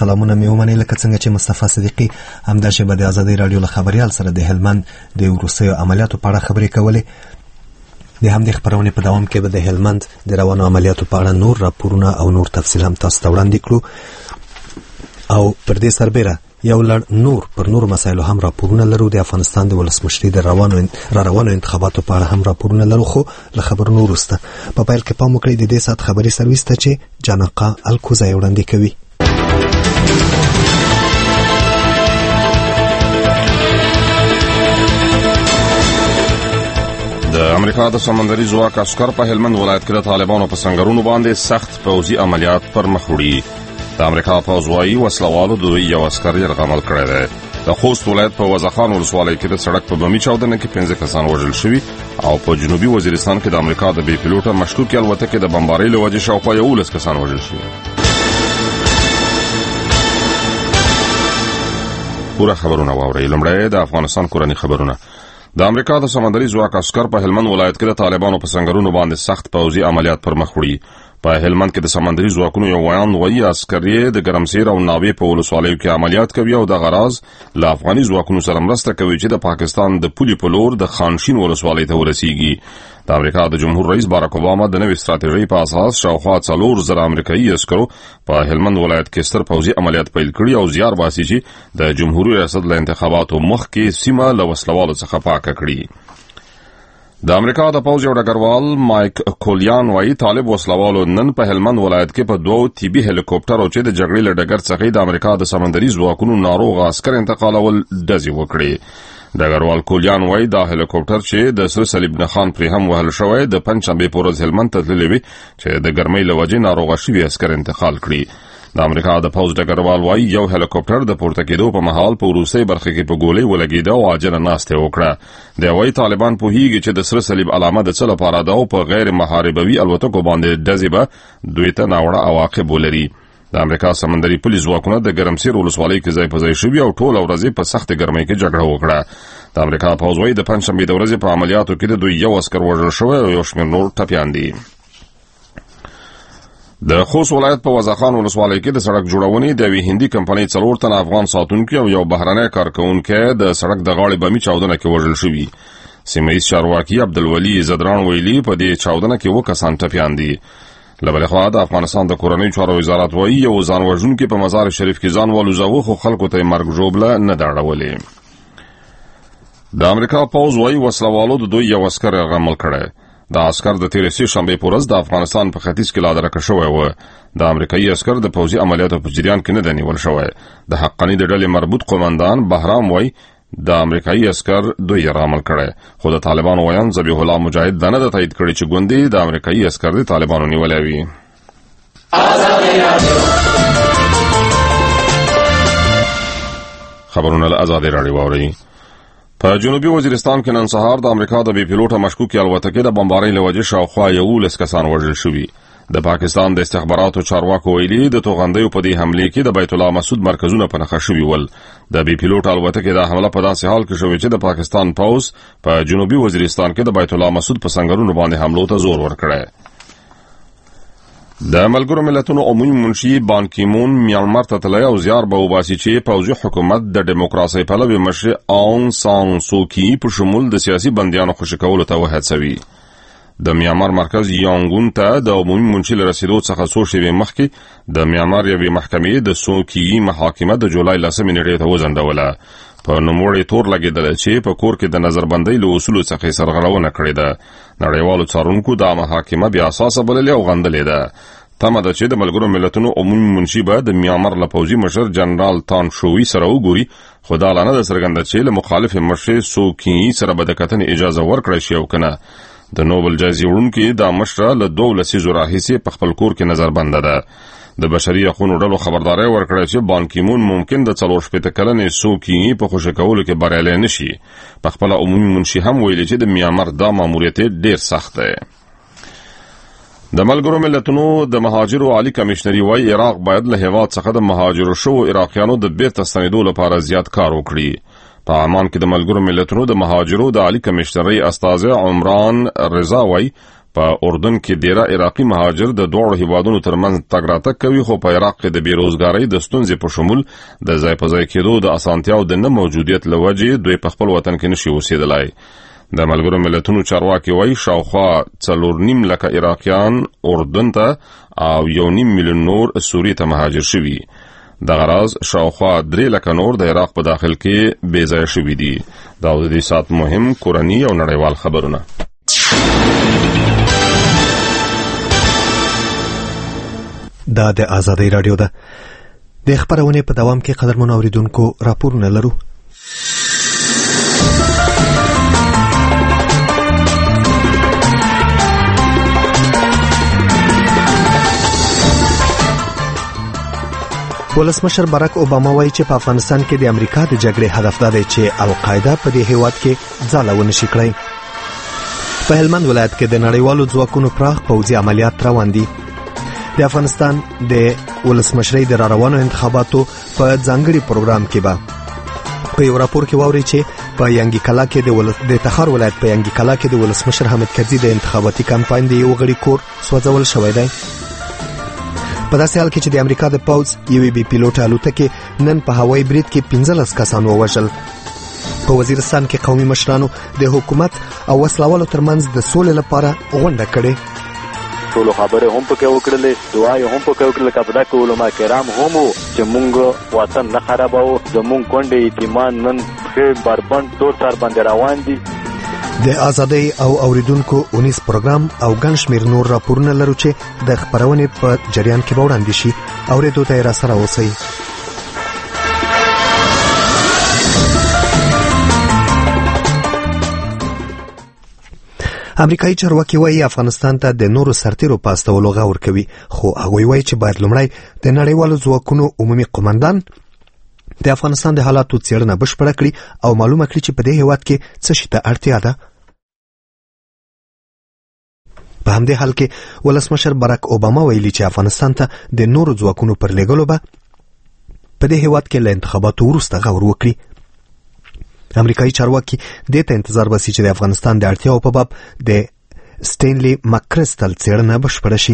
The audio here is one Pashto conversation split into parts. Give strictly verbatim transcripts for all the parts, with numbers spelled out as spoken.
سلامونه مې ومنئ. لکه څنګه چې مصطفی صدیقي همداسې به د ازادۍ راډیو له خبریال سره د هلمند د وروستیو عملیاتو په اړه خبرې کولې. د همدې خپرونې په دوام کې به د هلمند د روانو عملیاتو په اړه نور راپورونه او نور تفصیل هم تاسو ته وړاندې کړو، او پر دې سربیره یو لړ نور پر نور مسایلو هم راپورونه لرو. د افغانستان د ولسمشرۍ د روانو را روانو انتخاباتو په اړه هم راپورونه لرو، خو له خبرونو وروسته په پیل کې پام وکړئ د دې ساعت خبري سرویس ته چې جانقه الکوزی وړاندې کوي. د امریکا د سمندري ځواک عسکر په هلمند ولایت کې د طالبانو په سنگرونو باندې سخت پوځي عملیات پر مخ وړي. د امریکا پوځ وايي وسلوالو دوی یو عسکر یرغمل عمل کړی دی. د خوست ولایت په وزخان ولسوالۍ کې د سړک په بمي چاودنه کې پنځه کسان وژل شوي، او په جنوبي وزیرستان کې د امریکا د بي پیلوټه مشکوکې الوتکې د بمبارۍ له وجې شاوخوا یولس کسان وژل شوي. پوره خبرونه واورئ. لومړی د افغانستان کورني خبرونه. د امریکا د سمندري ځواک عسکر په هلمند ولایت کې د طالبانو په سنگرونو باندې سخت پوځي عملیات پر مخ وړي. په هلمند کې د سمندري ځواکونو یو ویان وایي عسکر یې د ګرمسیر او ناوې په ولسوالیو کې عملیات کوي او د غراض له افغاني ځواکونو سره مرسته کوي چې د پاکستان د پولي په لور د خانشین ولسوالۍ ته ورسیږي. د امریکا د جمهور رئیس باراک اوباما د نوې ستراتیژۍ په اساس شاوخوا څلور زره امریکایي عسکرو په هلمند ولایت کې ستر پوځي عملیات پیل کړي او زیار باسي چې د جمهوریت ریاست له انتخاباتو مخکې سیمه له وسلوالو څخه پاکه کړي. د امریکا د پوځ یو ډګروال مایک کولیان وايي طالب وسلوالو نن په هلمند ولایت کې په دوو طبي هلیکوپټرو چې د جګړې له ډګر څخه د امریکا د سمندري ځواکونو ناروغ عسکر انتقالول ډزې وکړې. ډګروال کولیان وايي دا هلیکوپټر چې د سره صلیب نخان پرې هم وهل شوی د پنځشنبې په ورځ هلمند ته تللی وي چې د ګرمۍ له وجې ناروغه شوي عسکر انتقال کړي. د امریکا د پوځ ډګروال وايي یو هلیکوپټر د پورته کېدو په مهال په وروستۍ برخه کې په ګولۍ ولګېده او عاجله ناستې وکړه. د وايي طالبان پوهیږي چې د سره صلیب علامه د څه لپاره ده او په غیر محاربوي الوتکو باندې ډزې به دوی ته ناوړه عواقب ولري. د امریکا سمندري پولیس ځواکونه د ګرمسیر ولسوالۍ کې ځای په ځای شوي او ټوله ورځ په سختې ګرمۍ کې جګړه وکړه. د امریکا پوځ وايي د پنځشنبې د ورځې په عملیاتو کې د دوی یو عسکر وژل شوی او یو شمېر نور ټپیان دي. د خوست ولایت په وزخان ولسوالۍ کې د سړک جوړونې د یوې هندي کمپنۍ څلور تنه افغان ساتونکي او یو بهرنی کارکوونکی د سړک د غاړې بمي چاودنه کې وژل شوي. سیمه ییز چارواکي عبدالولي زدران ویلي په دې چاودنه کې اووه کسان ټپیان دي. له بلې خوا د افغانستان د کورنیو چارو وزارت وايي یو ځان وژونکي په مزار شریف کې ځان والوځاوه خو خلکو ته یې مرګ ژوبله نه ده اړولې. د امریکا پوځ وايي وسلوالو د دوی یو عسکر یرغمل عمل کړی. د عسکر د تیرې سې شنبې په ورځ د افغانستان په ختیځ کې لا درکه شوی و. د امریکایي عسکر د پوځي عملیاتو په جریان کې نه دی نیول شوی. د حقاني د ډلې مربوط قومندان بهرام وايي د امریکایي عسکر دوی یرغمل عمل کړی، خو د طالبانو ویان ذبیح الله مجاهد دا نه ده تایید کړی چې ګوندې د امریکایي عسکر د طالبانو نیولی وي. خبرونه له ازادۍ راډیو واورئ. په جنوبي وزیرستان کې نن سهار د امریکا د بي پیلوټه مشکوکې الوتکې د بمبارۍ له وجې شاوخوا یولس کسان وژل شوي. د پاکستان د استخباراتو چارواکو ویلي د توغندیو په دې حملې کې د بیت الله مسعود مرکزونه په نښه شوي ول. د بي پیلوټ الوتکې دا حمله په داسې حال کې شوې چې د پاکستان پوځ په جنوبي وزیرستان کې د بیت الله مسعود په سنگرونو باندې حملو ته زور ورکړی. د ملګرو ملتونو عمومي منشي بان کی مون میانمار ته تللی او زیار به وباسي چې پوځي حکومت د ډیموکراسۍ پلوي مشر اونګ سان سوکي په شمول د سیاسي بندیانو خوشي کولو ته وهڅوي. د میانمار مرکز یانګون ته د عمومي منشي له رسیدو څخه څو شېبې مخکې د میانمار یوې محکمې د سوکي محاکمه د جولای لسمې نیټې ته وځنډوله. په نوموړی تور لګېدل چې په کور کې د نظربندۍ له اصولو څخه یې سرغړونه کړې ده. نړیوالو څارونکو دا محاکمه بې اساسه بللې او غندلې ده. تمه ده چې د ملګرو ملتونو عمومي منشي به د میانمار له پوځي مشر جنرال تان شوي سره وګوري، خو دا لا نه ده څرګنده چې له مخالف مشر سوکي سره به د کتنې اجازه ورکړی شي او که نه. د نوبل جایزې وړونکې دا مشره له دوو لسیزو راهیسې په خپل کور کې نظربنده ده. د بشري حقوقو ډلو خبرداری ورکړی چې بان کی مون ممکن د څلور شپېته کلنې سوکي په خوشي کولو کې بریالی نشي. په خپله عمومي منشي هم ویلي چې د میانمار دا ماموریت ډیر سخت دی. د ملګرو ملتونو د مهاجرو عالی کمشنري وايي عراق باید له هیواد څخه د مهاجرو شوو عراقیانو د بیرته ستنېدو لپاره زیات کار وکړي. په عمان کې د ملګرو ملتونو د مهاجرو د عالی کمشنري استاذ عمران رضا وايي په اردن کې ډیره عراقي مهاجر د دوه هیوادونو ترمنځ تګ راتګ کوي، خو په عراق کې د بیروزګارۍ د ستونزې په شمول د ځای په ځای کېدو د اسانتیاو د نه موجودیت له وجې دوی په خپل وطن کې نشي اوسېدلای. د ملګرو ملتونو چارواکي وایي شاوخوا څلور نیم لکه عراقیان اردن ته او یو نیم میلیون نور سوریې ته مهاجر شوي. دغه راز شاوخوا درې لکه نور د عراق په داخل کې بې ځایه شوي دي. دا د دې ساعت مهم کورني او نړیوال خبرونه. دا د آزادۍ رادیو ده. د خبرونې په دوام کې قدرمنو اوریدونکو راپورونه لرو. ولسمشر باراک اوباما وایي چې په افغانستان کې د امریکا د جګړې هدف دا دی چې القاعده په دې هیواد کې ځاله ونشي کړی. په هلمند ولایت کې د نړیوالو ځواکونو پراخ پوځي عملیات روان دي. د افغانستان د ولسمشرۍ د راروانو انتخاباتو په ځانګړي پروګرام کې به په یو راپور کې واوري چې په ینګي کلا کې د ولس د تخار ولایت په ینګي کلا کې د ولسمشر حامد کرزي د انتخاباتي کمپاین د یو غړي کور سوځول شوی دی. په داسې حال کې چې د امریکا د پوځ یوې بي پیلوټ الوتکې نن په هوایي برید کې پنځلس کسان ووژل. په وزیرستان کې قومي مشرانو د حکومت او وسلوالو ترمنځ د سولې لپاره غونډه کړې. ټولو خبرې هم پکې وکړلې، دعای هم پکې وکړلې، کبدا کې علما کرام هم چې مونږ وطن نه خرابو، زمونږ کونډې یتیمان نن په بربند تور تر باندې روان دي. د آزادۍ او اوریدونکو اونیس پروګرام او ګڼ شمېر نور راپورونه لرو چې د خبرونې په جریان کې به وړاندې شي. اورېدو ته یې راسره اوسئ. امریکایي چارواکي وایي افغانستان ته د نورو سرتیرو په استولو غور کوي، خو هغوی وایي چې باید لومړی د نړیوالو ځواکونو عمومي قومندان د افغانستان د حالاتو څېړنه بشپړه کړي او معلومه کړي چې په دې هیواد کې څه شي ته اړتیا ده. په همدې حال کې ولسمشر باراک اوباما ویلي چې افغانستان ته د نورو ځواکونو پر لېږلو به په دې هیواد کې له انتخاباتو وروسته غور وکړي. امریکایي چارواکي دې ته انتظار باسي چې د افغانستان د اړتیاو په باب د سټینلی مکرستل څېړنه بشپړه شي.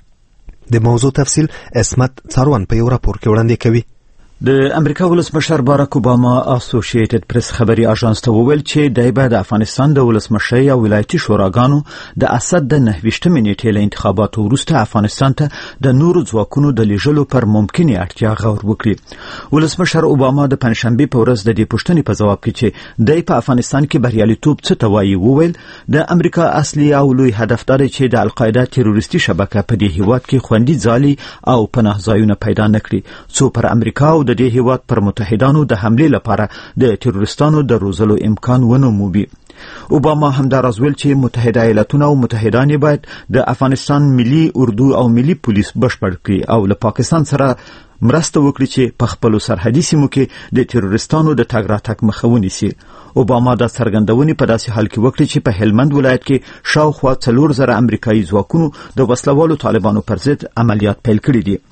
د موضوع تفصیل اسمت څاروان په یو راپور کې وړاندې کوي. د امریکا ولسمشر باراک اوباما اسوسییټډ پریس خبري اژانس ته وویل چې دای به د افغانستان د ولسمشرۍ او ولایتي شوراګانو د اسد د نهویشتمې نیټې له انتخاباتو وروسته افغانستان ته د نورو ځواکونو د لیږلو پر ممکنه اړتیا غور وکړي. ولسمشر اوباما د پنځشنبه په ورځ د دې پوښتنې په جواب کې چې دای په افغانستان کې بریالیتوب څه ته وایي وویل د امریکا اصلي او لوی هدف دا دی چې د القاعده تروریستي شبکه په دې هیواد کې خوندي ځالي او پناه ځایونه پیدا نکړي څو پر امریکا او د دې هیواد پر متحدانو د حمله لپاره د تروریستانو د روزلو امکان ونه مومي. اوباما همداراز ویل چې متحده ایالاتونه او متحدان باید د افغانستان ملي اردو او ملي پولیس بشپړ کړي او له پاکستان سره مرسته وکړي چې په خپل سرحدي سیمو کې د تروریستانو د تګ راتګ مخه ونیسي. اوباما دا څرګندونې په داسې حال کې وکړي چې په هلمند ولایت کې شاوخوا څلور زره امریکایي ځواکونو د وسلوالو طالبانو پر ضد عملیات پیل کړي دي.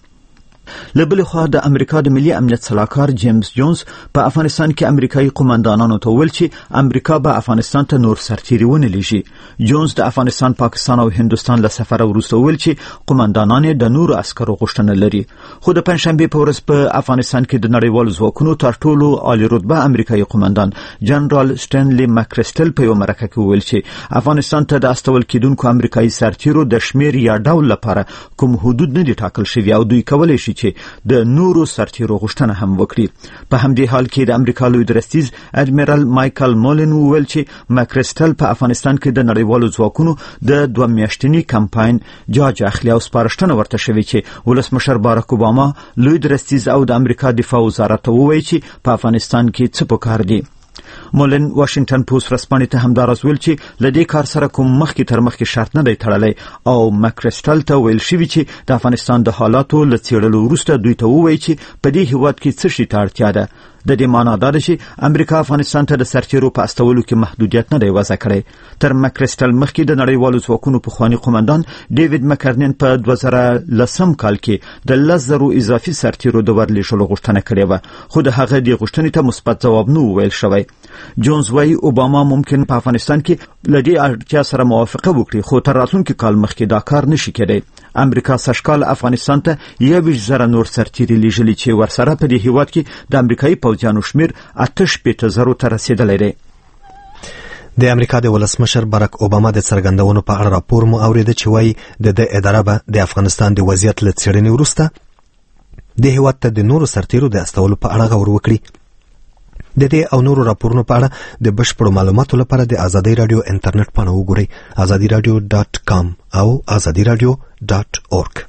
لبل خو د امریکا د ملي امنیت صلاحکار جیمز جونز په افغانستان کې امریکایي قومندانانو ته ویل چې امریکا به افغانستان ته نور سرتیري ونه لیږي. جونز د افغانستان، پاکستان او هندوستان له سفر وروسته ویل چې قومندانان د نورو عسکرو غوښتنه لري. خو د پنځشنبه په ورځ په افغانستان کې د نړیوالو ځواکونو تر ټولو عالی رتبه امریکایي قومندان جنرال سټینلی مکرستل په یو مرکه کې ویل چې افغانستان ته د استول کېدونکو امریکایي سرتیرو د شمیر یا ډول لپاره کوم حدود نه دي ټاکل شوي او دوی کولی شي چې د نورو سرتیرو غوښتنه هم وکړي. په همدې حال کې د امریکا لوی درستیز اډمیرال مایکل مولن وویل چې مکرستل په افغانستان کې د نړیوالو ځواکونو د دوه میاشتني کمپاین جاج اخلي او سپارښتنه ورته شوې چې ولسمشر باراک اوباما لوی درستیز او د امریکا دفاع وزارت ته ووایي چې په افغانستان کې څه پکار دي. مولن واشنگټن پوسټ ورځپاڼې ته همداراز ویل چې له دې کار سره کوم مخکې تر مخکې شرط نه دی تړلی او مکرستل ته ویل شوي چې د افغانستان د حالاتو له څېړلو وروسته دوی ته ووایي چې په دې هیواد کې څه شي ته اړتیا ده. د دې معنا دا ده چې امریکا افغانستان ته د سرتیرو په استولو کې محدودیت نه دی وضع کړی. تر مکرستل مخکې د نړیوالو ځواکونو پخواني قومندان ډیوډ مکرنن په دوه زره لسم کال کې د لس زرو اضافي سرتیرو د ورلېږلو غوښتنه کړې وه، خو د هغه دې غوښتنې ته مثبت ځواب نه ویل شوی. جونز وايي اوباما ممکن په افغانستان کې لدی اړتیا سره موافقه وکړي، خو تر راتلونکي کال مخکې دا کار نشي کېدای. امریکا سږکال افغانستان ته یویشت زره نور سرتیري لیږلي چې ورسره په دې هیواد کې د امریکایي پوځیانو شمیر اته شپېته زرو ته رسیدلی دی. د امریکا د ولسمشر باراک اوباما د څرګندونو په اړه راپور مو اورېده چې وایي د د اداره به د افغانستان د وضعیت له څېړنې وروسته د هیواد ته د نورو سرتیرو د استولو په اړه غور وکړي. د دې او نورو راپورونو په اړه د بشپړو معلوماتو لپاره د ازادي رادیو انټرنیټ پاڼه وګورئ، ازادي رادیو ډاټ کام او ازادي رادیو ډاټ اورګ.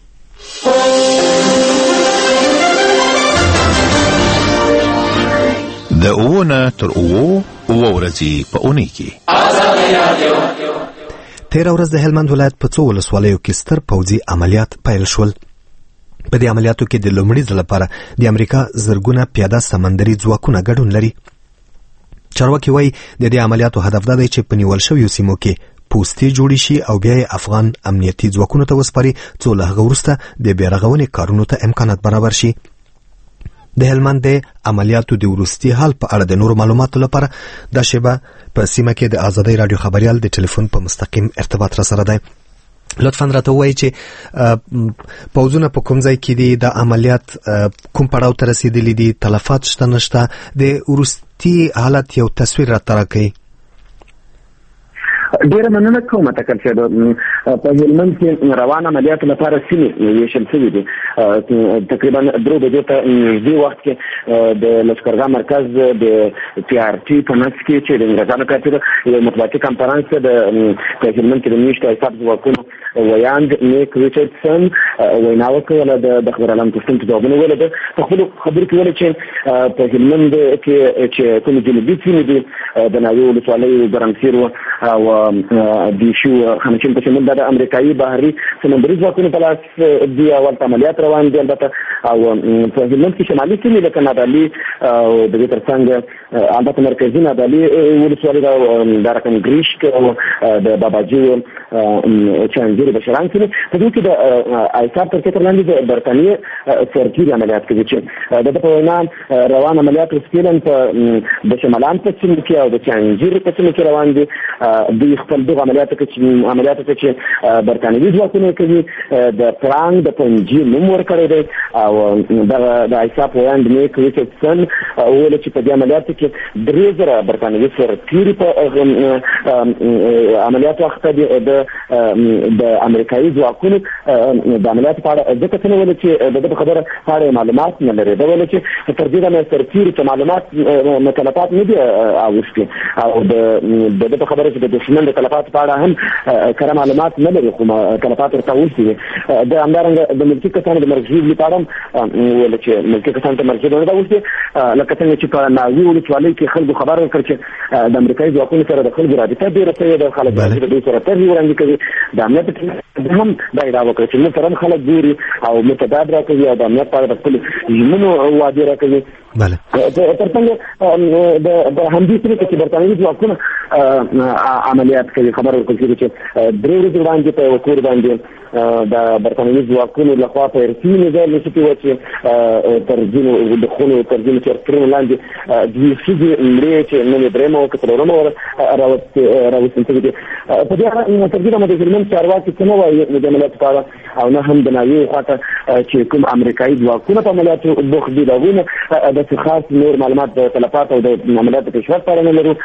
د اوونه تر اوو اوه ورځې په اونۍ کې تېره ورځ د هلمند ولایت په څو ولسوالیو کې ستر پوځي عملیات پیل شول. په دې عملیاتو کې د لومړي ځل لپاره د امریکا زرګونه پیاده سمندري ځواکونه ګډون لري. چارواکي وایي د دې عملیاتو هدف دا دی چې په نیول شویو سیمو کې پوستې جوړې شي او بیا یې افغان امنیتي ځواکونو ته وسپاري، څو له هغه وروسته د بیارغونې کارونو ته امکانات برابر شي. د هلمند د عملیاتو د وروستي حال په اړه د نورو معلوماتو لپاره دا شیبه په سیمه کې د ازادۍ رادیو خبریال د ټلیفون په مستقیم ارتباط را سره دی. لطفاً راته ووایئ چې پوځونه په کوم ځای کې دي، د عملیات کوم پړاو ته رسېدلي دي، تلفات شته نشته، د وروستي حالت یو تصویر راته راکړئ. ډیره مننه کوم ټکل چې په هلمند کې روان عملیاتو لپاره سیمې ویشل شوي دي. تقریبا درو بجو ته نږدې وخت کې د لشکرګاه مرکز د پی آر ټي په منځ کې چې د انګریزانو کارته یو مطبوعاتي کنفرانس د په هلمند کې د میشتو حساب ځواکونو ویاند نیک ریچارډسن وینا وکړه، د خبر اعلان پوښتنې ځوابونه ویل. په خپلو خبرو کې ویل چې په هلمند کې چې کوم جنوبي سیمې دي د ناوې ولسوالۍ ګرمسیر او د شو خمچین په شمول د امریکایي بحري سمندري ځواکونو په لاس دي او عملیات روان دي. البته او په هلمند کې شمالي سیمې لکه نادعلي او د دې ترڅنګ البته مرکزي نادعلي ولسوالۍ د رقم ګریشک او د باباجي چانجیر بشران سیمې په دې کې د ایسار تر څنګ لاندې د برتانیې سرتیري عملیات کوي چې د په وینا روان عملیات رسکیلن په د شمالان په سیمه کې او د چانجیر په سیمه کې روان دي. د خپل دغه عملیاتو کې عملیاتو کې چې برتانوي ځواکونه کوي د پلان د پنځه نوم ورکړی دی او د ایساپ ویاند نیک ریچارډسن ویل چې په دې عملیاتو کې درې زره برتانوي سرتیري په عملیاتو اخته دي. د امریکایي ځواکونو د عملیاتو په اړه ځکه څنګه ویل چې د دې خبره په اړه معلومات نه لري. دا ویل چې تر دې نه سرتیري ته معلومات مکلفات نه دي اوسکي او د دې خبره چې د دشمن د تلفات په اړه هم کره معلومات نه لري، خو تلفات ورته وشي. د همدارنګه د ملکي کسانو د مرکزي لپاره ویل چې ملکي کسانو ته مرکزي نه وشي، لکه څنګه چې په ناوې ولسوالۍ کې خلکو خبر ورکړ چې د امریکایي ځواکونو سره د خلکو رابطه ډېره ښه ده، خلک د دوی سره تر وړاندې کوي. د امنیت هم دا ادعا وکړه چې موږ سره خلک ګوري او متداد راکوي او د امنیت په اړه د خپلو ژمنو وعدې راکوي. بله تر څنګ د همدې سره چې برتانوي ځواکونه عملیات کوي خبر ورکړي چې درې ورځې وړاندې په یو کور باندې د برتانوي ځواکونو لخوا په رسمي نظر نشي و چې تر ځینو د خونو تر ځینو چرترونو لاندې دوی ښځې مړې چې نن یې درېیمه وه که څلورمه راوستل شوي دي. په دې اړه تر دې د هلمند چارواکي څه نه وایي د عملیاتو په اړه او نه هم د ناوې خواته چې کوم امریکایي ځواکونه په عملیاتو بوخت دي د هغوی نه داسې خاص نور معلومات د تلفات او د عملیاتو د پیشرفت په اړه نه لرو.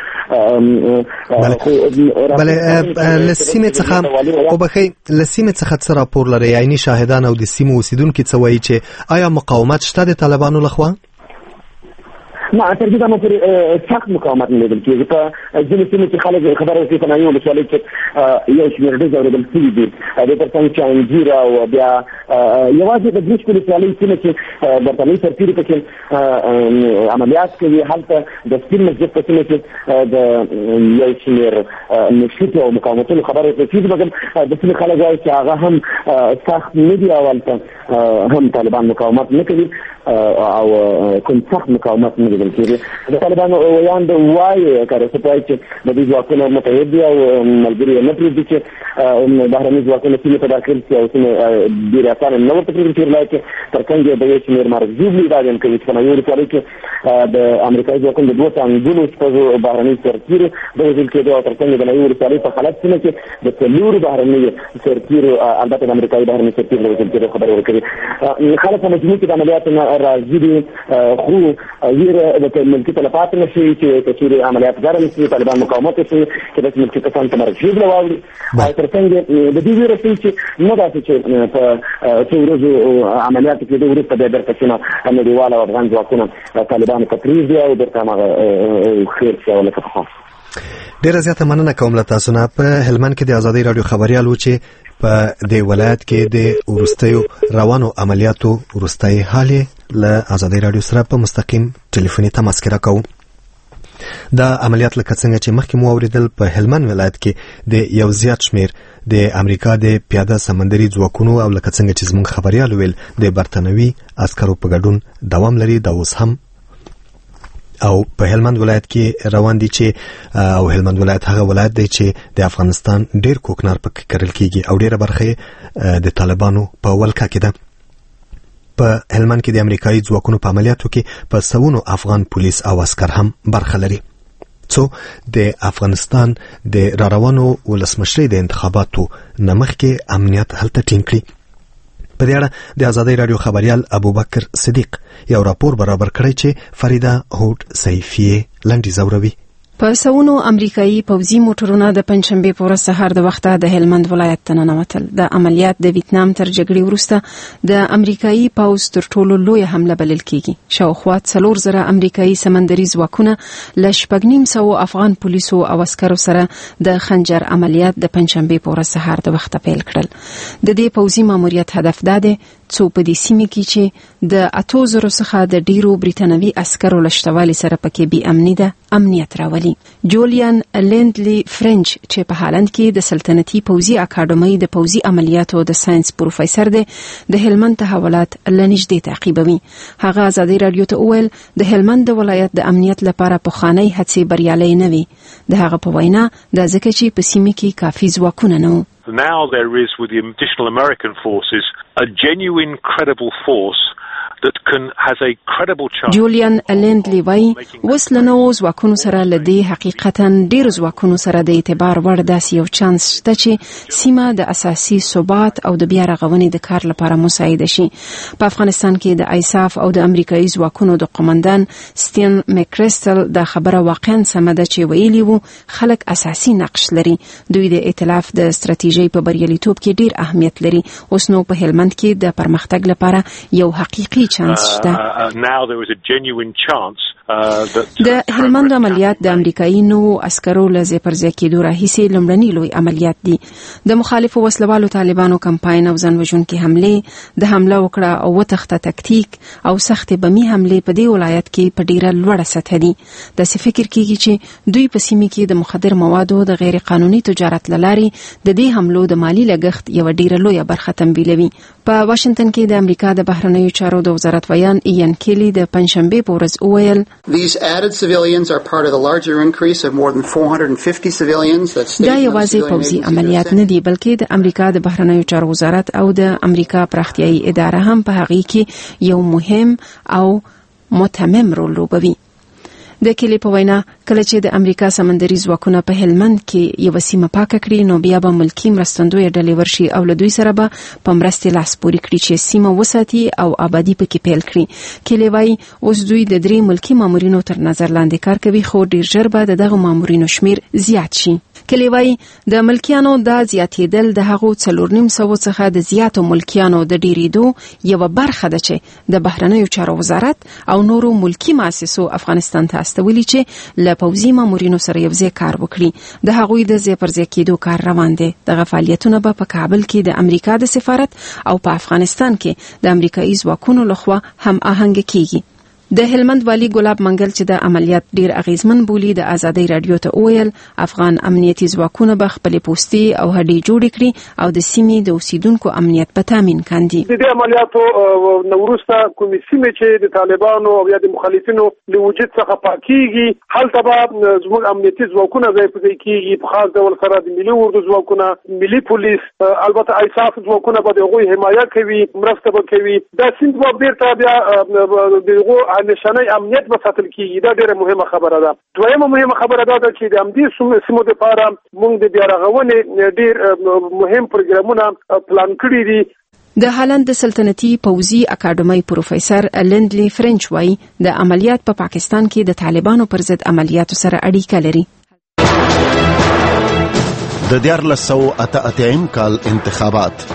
بله له سیمې څخه وبښئ له سیمې څخه څه راپور لري، عیني شاهدان او د سیمو اوسیدونکي څه وایي چې آیا مقاومت شته د طالبانو لخوا؟ نه تر دې دمه پورې سخت مقاومت نه لیدل کېږي. په ځینو سیمو کې خلک خبره ورکوي په ناوې ولسوالۍ کې یو شمېر ډزې اورېدل شوي دي. دې تر څنګ چې انځیر او بیا یوازې د ګریشک ولسوالۍ سیمه کې برتانوي سرتیري پکې عملیات کوي. هلته د سپین مسجد په سیمه کې د یو شمېر نشوتو او مقاومتونو خبره ورکوي کېږي، مګر د سیمې خلک وایي چې هغه هم سخت نه دي او هلته هم طالبان مقاومت نه کوي او کوم سخت مقاومت نه لیدل ویل کېږي. د طالبانو ویان د وایي کار څه پای چې د دې ځواکونو متحد دي او ملګري نه پرېږدي چې بهرني ځواکونه سیمې ته داخل شي او سیمې ډېرې اسانه نه ورته پرېږدي چې ولایت کې تر څنګ د یو شمېر مرګزوب دا بیان کوي چې په نوي ولسوالۍ کې د امریکایي ځواکونو د دوه څانګونو شپږو بهرني سرتیرو د وژل کېدو او تر څنګ د نوي ولسوالۍ په حالت سیمه کې د څلورو بهرنیو سرتیرو البته د امریکایي بهرني سرتیرو د وژل کېدو خبر ورکوي. خلک په مجموع کې د عملیاتو نه راضي دي خو ویره د ملکي ته پاتې نه شي چې که چېرې عملیات ګرم شي طالبان مقاومت وکړي چې داسې ملکي کسان ته مرګ ژوبله واوړي او تر څنګ د دې ویره ښیي چې نه داسې چې په څو ورځو عملیاتو کېدو وروسته بیا بېرته سیمه نړیوال او افغان ځواکونه طالبانو ته پرېږدي او بېرته هماغه خیر شي او لکه پخوا. ډیره زیاته مننه کوم له تاسو نه. په هلمند کې د ازادۍ راډیو خبریال و چې په دې ولایت کې د وروستیو روانو عملیاتو وروستی حال له ازادۍ راډیو سره په مستقیم ټلیفوني تماس کې راکوو. دا عملیات لکه څنګه چې مخکې مو اوریدل په هلمند ولایت کې د یو زیات شمیر د امریکا د پیاده سمندري ځواکونو او لکه څنګه چې زموږ خبریال ویل د برتنوي عسکرو په ګډون دوام لري. دا اوس هم او په هلمند ولایت کې روان دي چې او هلمند ولایت هغه ولایت دی چې د افغانستان ډیر کوکنار پکې کرل کیږي او ډیره برخه د طالبانو په ولکه کې ده. په هلمند کې د امریکایي ځواکونو په عملیاتو کې په سوونو افغان پولیس او عسكر هم برخه لري. څو د افغانستان د راروانو ولسمشرۍ د انتخاباتو نمخ کې امنیت هلته ټینګ کړي. په دې اړه د ازادۍ راډیو خبریال ابوبکر صدیق یو راپور برابر کړی چې فریده هوډ سیفیه لنډي زوروي. په سوونو امریکایي پوځي موټرونه د پنځشنبه په ورځ سهار د وخته د هلمند ولایت ته ننوتل. د عملیات د ویتنام تر جګړې وروسته د امریکایي پوځ تر ټولو لوی حمله بلل کیږي. شاوخوا څلور زره امریکایي سمندري ځواکونه له شپږ نیم سوه افغان پولیسو او عسکرو سره د خنجر عملیات د پنځشنبه په ورځ سهار د وخته پیل کړل. د دې پوځي ماموریت هدف دا دی څو په دې سیمه کې چې د اتو زرو څخه د ډیرو بریټانوي عسکرو لشتوالي سره پکې بي امني ده امنیت راولي. جولیان لندلی فرنچ چې په هالند کې د سلطنتي پوځي اکاډمۍ د پوځي عملیاتو د ساينس پروفیسور دی د هلمند تحولات لنږدې تعقیبوي. هغه ازادۍ راډیو ته وویل د هلمند ولایت د امنیت لپاره پخوانی هڅې بریالۍ نه وي. د هغه په وینا د ځکه چې په سیمه کې کافي ځواکونه نه وو. Now there is, with the additional American forces, a genuine, credible force that can has a credible chance. جولیان لندلی وای وسلنو ځواکونو سره لدی حقیقتا ډیر ځواکونو سره د اعتبار وړ داسې یو چانس شته چې سیمه د اساسي ثبات او د بیا رغونې د کار لپاره مساعد شي. په افغانستان کې د ایساف او د امریکایي ځواکونو د قومندان ستین مکریستل د خبره واقعا سم ده چې ویلي وو خلک اساسي نقش لري. دوی د ائتلاف د ستراتیژۍ په بریالیتوب کې ډیر اهمیت لري. اوس نو په هلمند کې د پرمختګ لپاره یو حقیقي چانس شته. د هلمند عملیات د امریکایي نو عسکرو له ځای پر ځای کېدو راهیسې لومړني لوی عملیات دي. د مخالفو وسلوالو طالبانو کمپاین او ځانوژونکي حملې د حمله وکړه او وتښته تکتیک او سخت بمي حملې په دې ولایت کې په ډیره لوړه سطح دي. داسې فکر کیږي چې دوی په سیمه کې د مخدر موادو د غیر قانوني تجارت لارې د دې حملو د مالی لګښت یو ډیره لویه برخه تنبیلوي. په واشنگټن کې د امریکا د بهرنیو چارو د وزارت ویان ایان کیلی د پنځشنبه په ورځ وویل These added civilians are part of the larger increase of more than four hundred fifty civilians that state. دا یوازې پوځي عملیات نه دي بلکې د امریکا د بهرنیو چارو وزارت او د امریکا پراختیايي اداره هم په هغه کې یو مهم او متمم رول لوبوي. د کلی په وینا کله چې د امریکا سمندري ځواکونه په هلمند کې یو سیمه پاکه کړي نو بیا به ملکی مرستندوی ډلې ورشي او له دوی سره به په مرستې لاس پورې کړي چې سیمه وساتي او آبادی پکې پیل کړي. کلی وای اوس دوی د درې ملکی مامورینو تر نظر لاندې کار کوي خو ډیر ژر به دغه مامورینو شمیر زیات شي. کلی وای د ملکیانو د زیاتېدل د هغو څلور نیم سوه څخه د زیاتو ملکیانو د ډیریدو یو برخه ده چې د بهرنیو چارو وزارت او نورو ملکی مؤسسو افغانستان ته استولي چې له پوځي مامورینو سره یو ځای کار وکړي. د هغوی د ځای پر ځای کېدو کار روان دی. دغه فعالیتونه به په کابل کې د امریکا د سفارت او په افغانستان کې د امریکایي ځواکونو لخوا هم آهنګ کیږي. د هلمند والی ګلاب منګل چې د عملیات ډیر اغیزمن بولی د ازادي رادیو ته ویل افغان امنیتي ځواکونه به خپل پوستي او هډې جوړ کړي او د سیمې د اوسیدونکو امنیت په تامین کاندي. د عملیاتو نوروسته کومې سیمې چې د طالبانو او یا د مخالفینو له وجود څخه پاکيږي هلته به زموږ امنیتي ځواکونه ځای په ځای کېږي په خاص ډول سره د ملي اردو ځواکونه ملي پولیس البته ایساف ځواکونه به د هغوی حمایت کوي مرسته به کوي. دا سیند به بیرته بیا دغه نشانه امنیت به ساتل کیږي. دا ډیره مهمه خبره ده. دویمه مهمه خبره ده چې د امنیتي سیمو لپاره موږ د بیا رغونې ډیر مهم پروګرامونه پلان کړی دي. د هالند د سلطنتي پوځي اکاډمۍ پروفیسور لندلی فرنچ وايي د عملیات په پا پاکستان کې د طالبانو پر ضد عملیاتو سره اړیکه لري. د دیارلس سوه اته اتیا کال انتخابات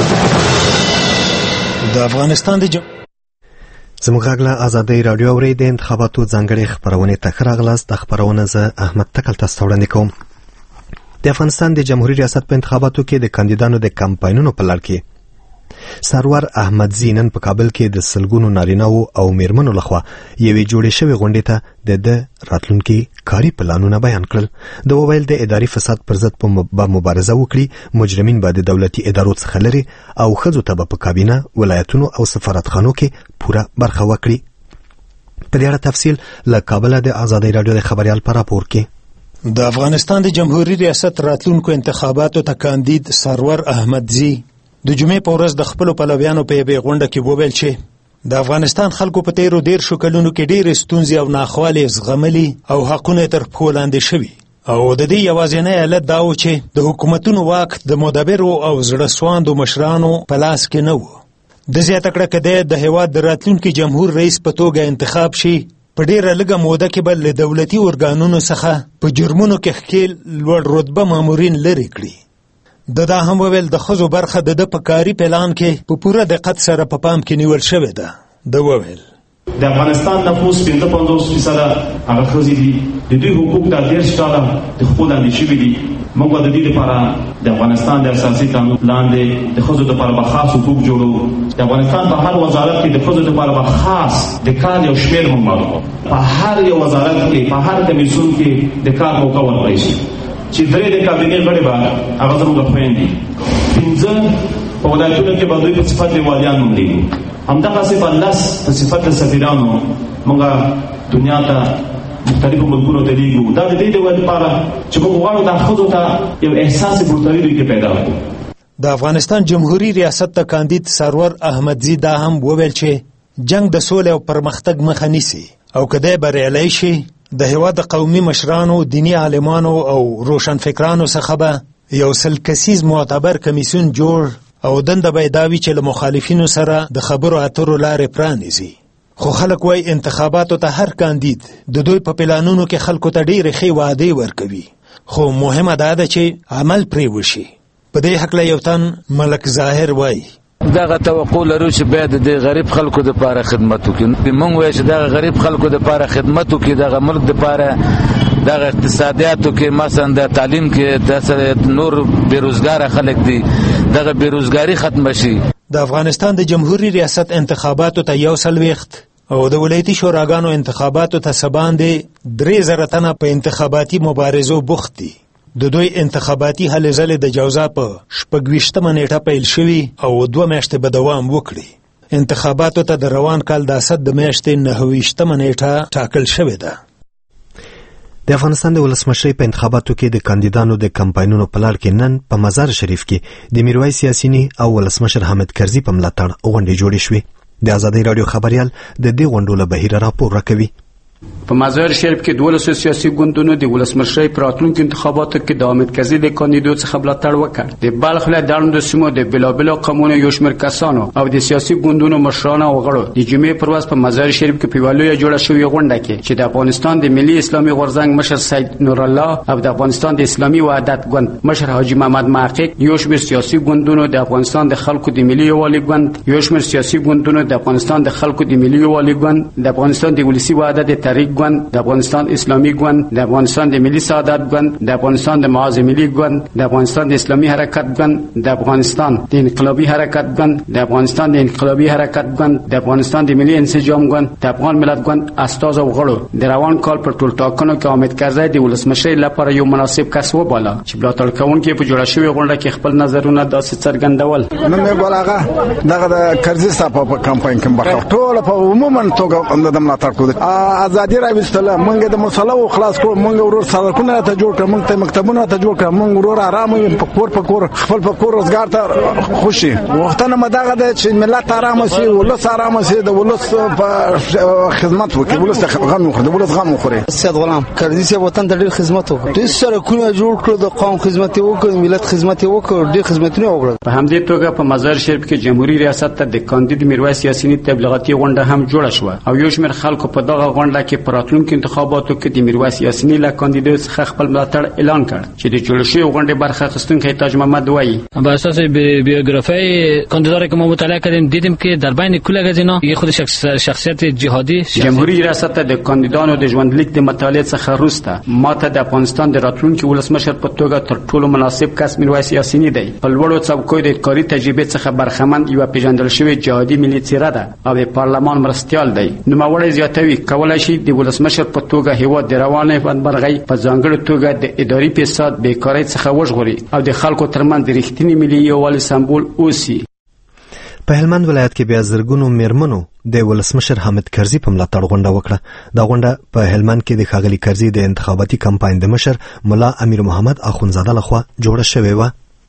د افغانستان د زموږ غږ له ازادي رادیو اوري د انتخاباتو ځانګړي خبرونه تخراغلاس د خبرونه ز احمد تکل تاسو وړاندې کوم. د افغانستان د جمهوریت ریاست په انتخاباتو کې د کاندیدانو د کمپاینونو په لړ کې سرور احمدزی نن په کابل کې د سلګونو نارینه‌و او میرمنو لخوا یوې جوړې شوې غونډې ته د د راتلونکي کاري پلانونه بیان کړل. د وویل د اداري فساد پر ضد په مبارزه وکړي، مجرمین به د دولتي ادارو څخه لري او ښځو ته به په کابینه، ولایتونو او سفارتخانو کې پوره برخه وکړي. په دې اړه تفصیل له کابل د ازادي رادیو د خبريال پر راپور کې. د افغانستان د جمهوریت ریاست راتلونکو انتخاباتو ته کاندید سرور احمدزی د جمعې په ورځ د خپلو پلویانو په یوې غونډه کې وویل چې د افغانستان خلکو په تیرو دیرشو کلونو کې ډېرې ستونزې او ناخوالې زغملي او حقونه تر پښو لاندې شوي او د دې یوازینی علت دا و چې د حکومتونو واک د مدبرو او زړه سواندو مشرانو په لاس کې نه و. د زیاته کړه که دی د هېواد د راتلونکي جمهور رئیس په توګه انتخاب شي په ډېره لږه موده کې به له دولتي ارګانونو څخه په جرمونو کې ښکېل لوړ رتبه مامورین لرې کړي. د دا هم وویل د ښځو برخه د ده په کاري پلان کې په پوره دقت سره په پام کې نیول شوې ده. د وویل د افغانستان نفوس پنځه پنځوس فیصده هغه ښځې دي. د دوی حقوق دا دېرش کاله د خپو لاندې شوي دي. موږ به د دې لپاره د افغانستان د اساسي قانون لاندې د ښځو لپاره به خاص حقوق جوړو. د افغانستان په هر وزارت کې د ښځو لپاره به خاص د کار یو شمېر هم معلومو. په هر یو وزارت کې په هر کمیسیون کې د کار موقع ورکړی شي چې درې د کابینې غړي به هغه زموږ خویندې پنځه په ولایتونو کې به دوی په صفت د والیان هم لیږو. همدغسې به لس په صفت د سفیرانو موږ دنیا ته مختلفو ملکونو ته لیږو. دا د دې د لپاره چې موږ غواړو دا ښځو ته یو احساس برتري دوی کې پیدا کړو. د افغانستان جمهوری ریاست ته کاندید سرور احمدزی دا هم وویل چې جنگ د سولې او پرمختګ مخه نیسي او که دی بریالی شي د هېواد د قومي مشرانو، دینی عالمانو او روشنفکرانو څخه به یو سل کسیز معتبر کمیسیون جوړ او دنده به یې دا وي چې له مخالفینو سره د خبرو اترو لارې پرانیزي. خو خلک وایي انتخاباتو ته هر کاندید د دوی په پلانونو کې خلکو ته ډېرې ښې وعدې ورکوي، خو مهمه دا ده چې عمل پرې وشي. په دې هکله یو تن ملک ظاهر وایي دغه توقع لرو چې باید د غریب خلکو د لپاره خدمت وکړي. موږ وایو چې دغه غریب خلکو د لپاره خدمت وکړي، دغه ملک د لپاره دغه اقتصادیاتو کې مثلا د تعلیم کې د نور بیروزګار خلک دي دغه بیروزګاری ختم شي. د افغانستان د جمهوری ریاست انتخاباتو ته یو سلويخت او د ولایتي شوراګانو انتخاباتو ته سباندې درې زره تنه په انتخاباتي مبارزو بوخت دي. د دوی انتخاباتي هلې ځلې د جوزا په شپږویشتمه نیټه پیل شوي او دوه میاشتې به دوام وکړي. انتخاباتو ته د روان کال د اسد د میاشتې نهه ویشتمه نیټه ټاکل شوې ده. د افغانستان د ولسمشرۍ په انتخاباتو کې د کاندیدانو د کمپاینونو په لړ کې نن په مزار شریف کې د میرویس یاسیني او ولسمشر حامد کرزي په ملاتړ غونډې جوړې شوې. د ازادي رادیو خبريال د دې غونډو له بهیره راپور راکوي. په مزار شریف کې دولس سیاسي ګوندونو د ولسمشرۍ په راتلونکو انتخاباتو کې د حامد کرزي د کاندیدو څخه ملاتړ وکړ. د بلخ له دړندو سیمو د بېلابېلو قومونو یو شمېر کسانو او د سیاسي ګوندونو مشرانو او غړو د جمعې پر ورځ په مزار شریف کې په یوه لویه جوړه شوې غونډه کې چې د افغانستان د ملي اسلامي غورځنګ مشر سید نورالله او د افغانستان د اسلامي وحدت ګوند مشر حاجي محمد محقق، یو شمېر سیاسي ګوندونو د افغانستان د خلکو د ملي یووالي ګوند، یو شمېر سیاسي ګوندونو د افغانستان د خلکو د ملي یووالي ګوند، د افغانستان د ولسي وحدت د تحریک ګوند، د افغانستان اسلامي ګوند، د افغانستان د ملي سعادت ګوند، د افغانستان د معاذ ملي ګوند، د افغانستان د اسلامي حرکت ګوند، د افغانستان د انقلابي حرکت ګوند، د افغانستان د انقلابي حرکت ګوند، د افغانستان د ملي انسجام ګوند، د افغان ملت ګوند استاد او غړو د روان کال په ټول ټاکنو کې حامد کرزي د ولسمشر لپاره یو مناسب کس وباله چې ملاتړ کوونکي په جوړه شوې غونډه کې خپل نظرونه داسې څرګندول. نن مې بلغه دغه د کرزي صاحب په کمپاین کې برخه ټول په عموما توګه د ملاتړ کوي. ازادي راوستله، موږ د مسلو خلاص کړو، موږ ورور سړکونه ته جوړ کړو، موږ ته مکتبونه ته جوړ کړو، موږ ورور آرام په کور په کور خپل په کور روزګار ته خوشي. وختونه مداغه د چې ملت آرام شي، ولس آرام شي، د ولس په خدمت وکړي، ولس غم وخوري، د ولس غم وخوري. سید غلام کرزي صاحب وطن ته ډېر خدمت وکړ، ډېر سړکونه جوړ کړو، د قوم خدمت وکړ، ملت خدمت وکړ، ډېر خدمتونه وکړل. په همدې توګه په مزار شریف کې جمهوریت ریاست ته د کاندید میرویس یاسینی تبلیغاتي غونډه هم جوړه شوه او یو شمېر خلکو په دغه غونډه کې په راتلونکو انتخاباتو کې د میرویس یاسینی له کاندیدو څخه خپل ملاتړ اعلان کړ چې د جوړ شوې غونډې برخه اخیستونکی تاج محمد وایي بر اساس بیوگرافی کاندیدا را که ما مطالعه کردیم دیدیم که در بین کل از اینا یه خود شخص شخصیت جهادی جمهوریت ریاست ته د کاندیدانو د ژوندلیک د مطالعه څخه وروسته ماته د افغانستان د راتلونکي ولسمشر په توګه تر ټولو مناسب کس میرویس یاسینی دی. په لوړو څوکیو د کاري تجربې څخه برخمن یو پیژندل شوی جهادي ملي څیره ده او د پارلمان مرستیال دی. نوموړی زیاتوي کولای شي د ولسمشر په توګه هیواد د روانه بدمرغۍ په ځانګړي توګه د اداري فساد بیکارۍ څخه وژغوري او د خلکو ترمنځ د رښتینی ملي یووالي سمبول اوسي. په هلمند ولایت کې بیا زرګونو میرمنو د ولسمشر حامد کرزي په ملاتړ غونډه وکړه. دا غونډه په هلمند کې د ښاغلي کرزي د انتخاباتي کمپاین د مشر ملا امیر محمد اخونزاده لخوا جوړه شوې وه.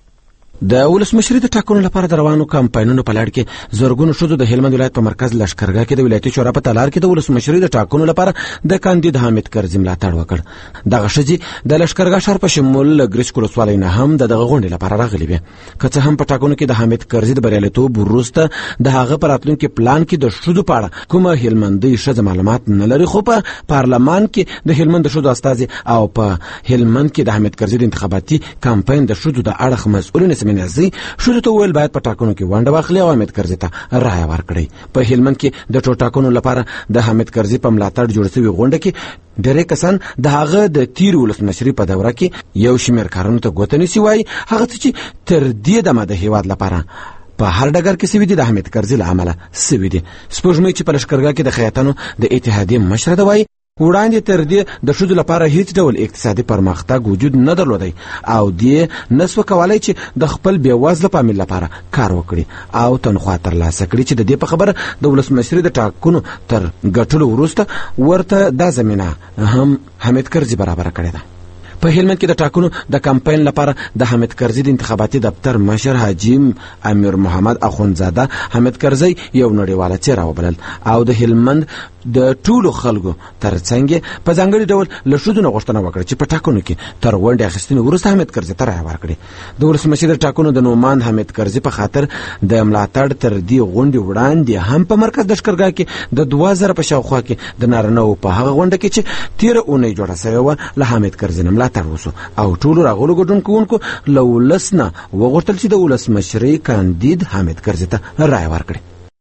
د ولسمشرۍ د ټاکنو لپاره د روانو کمپاینونو په لړ کې زرګونو ښځو د هلمند ولایت په مرکز لښکرګاه کې د ولایتي شورا په تالار کې د ولسمشرۍ د ټاکنو لپاره د کاندید حامد کرزي ملاتړ وکړ. دغه ښځې د لښکرګاه ښار په شمول ګرشک ولسوالۍ نه هم د دغه غونډې لپاره راغلې وې. که څه هم په ټاکنو کې د حامد کرزي د بریالیتوب وروسته د هغه په راتلونکي پلان کې د ښځو په اړه کومه هلمندۍ ښځه معلومات نه لري، خو په پارلمان کې د هلمند د ښځو استازي او په هلمند کې د حامد کرزي د انتخاباتي کمپاین د ښځو د اړخ مسؤلین سمینازي شروع ته ویل باید په ټاکنو کې ونډه واخلي او حامد کرزي ته رایه ورکړي. په هلمند کې د ټول ټاکنو لپاره د حامد کرزي په ملاتړ جوړ شوې غونډه کې ډېری کسان د هغه د تیر ولسمشرۍ په دوره کې یو شمېر کارونو ته ګوته نیسي، وایي هغه څه چې تر دې دمه د هېواد لپاره په هر ډګر کې سوي دي د حامد کرزي له امله سوي دي. سپوږمۍ چې په لښکرګاه کې د خیاطانو د اتحادیې مشره ده، وایي وړاندې تر دې د ښځو لپاره هیڅ ډول اقتصادي پرمختګ وجود نه درلودی او دې نسو کولای چې د خپل بېوزله فامیل لپاره کار وکړي او تنخوا ترلاسه کړي چې د دې په خبره د ولسمشرۍ د ټاکنو تر ګټلو وروسته ورته دا زمینه هم حامد کرزي برابره کړې ده. په هلمند کې د ټاکنو د کمپاین لپاره د حامد کرزي د انتخاباتي دفتر مشر حاجی امیر محمد اخونزاده حامد کرزي یو نړیواله څیره وبلل او د هلمند د ټولو خلکو ترڅنګ په ځانګړي ډول له ښځو نه غوښتنه وکړه چې په ټاکنو کې تر غونډې اخیستنې وروسته حامد کرزي ته رایه ورکړي. د ولسمشرۍ د ټاکنو د نوماند حامد کرزي په خاطر د ملاتړ تر دې غونډې وړاندې هم په مرکز لښکرګاه کې د دوه زره په شاوخوا کې د نارینهو په هغه غونډه کې چې تېره اونۍ جوړه سوې وه له حامد کرزي نه ملاتړ وسو او ټولو راغلو ګډون کوونکو له ولس نه وغوښتل چې د ولسمشرۍ کاندید حامد کرزي ته رایه ورکړي.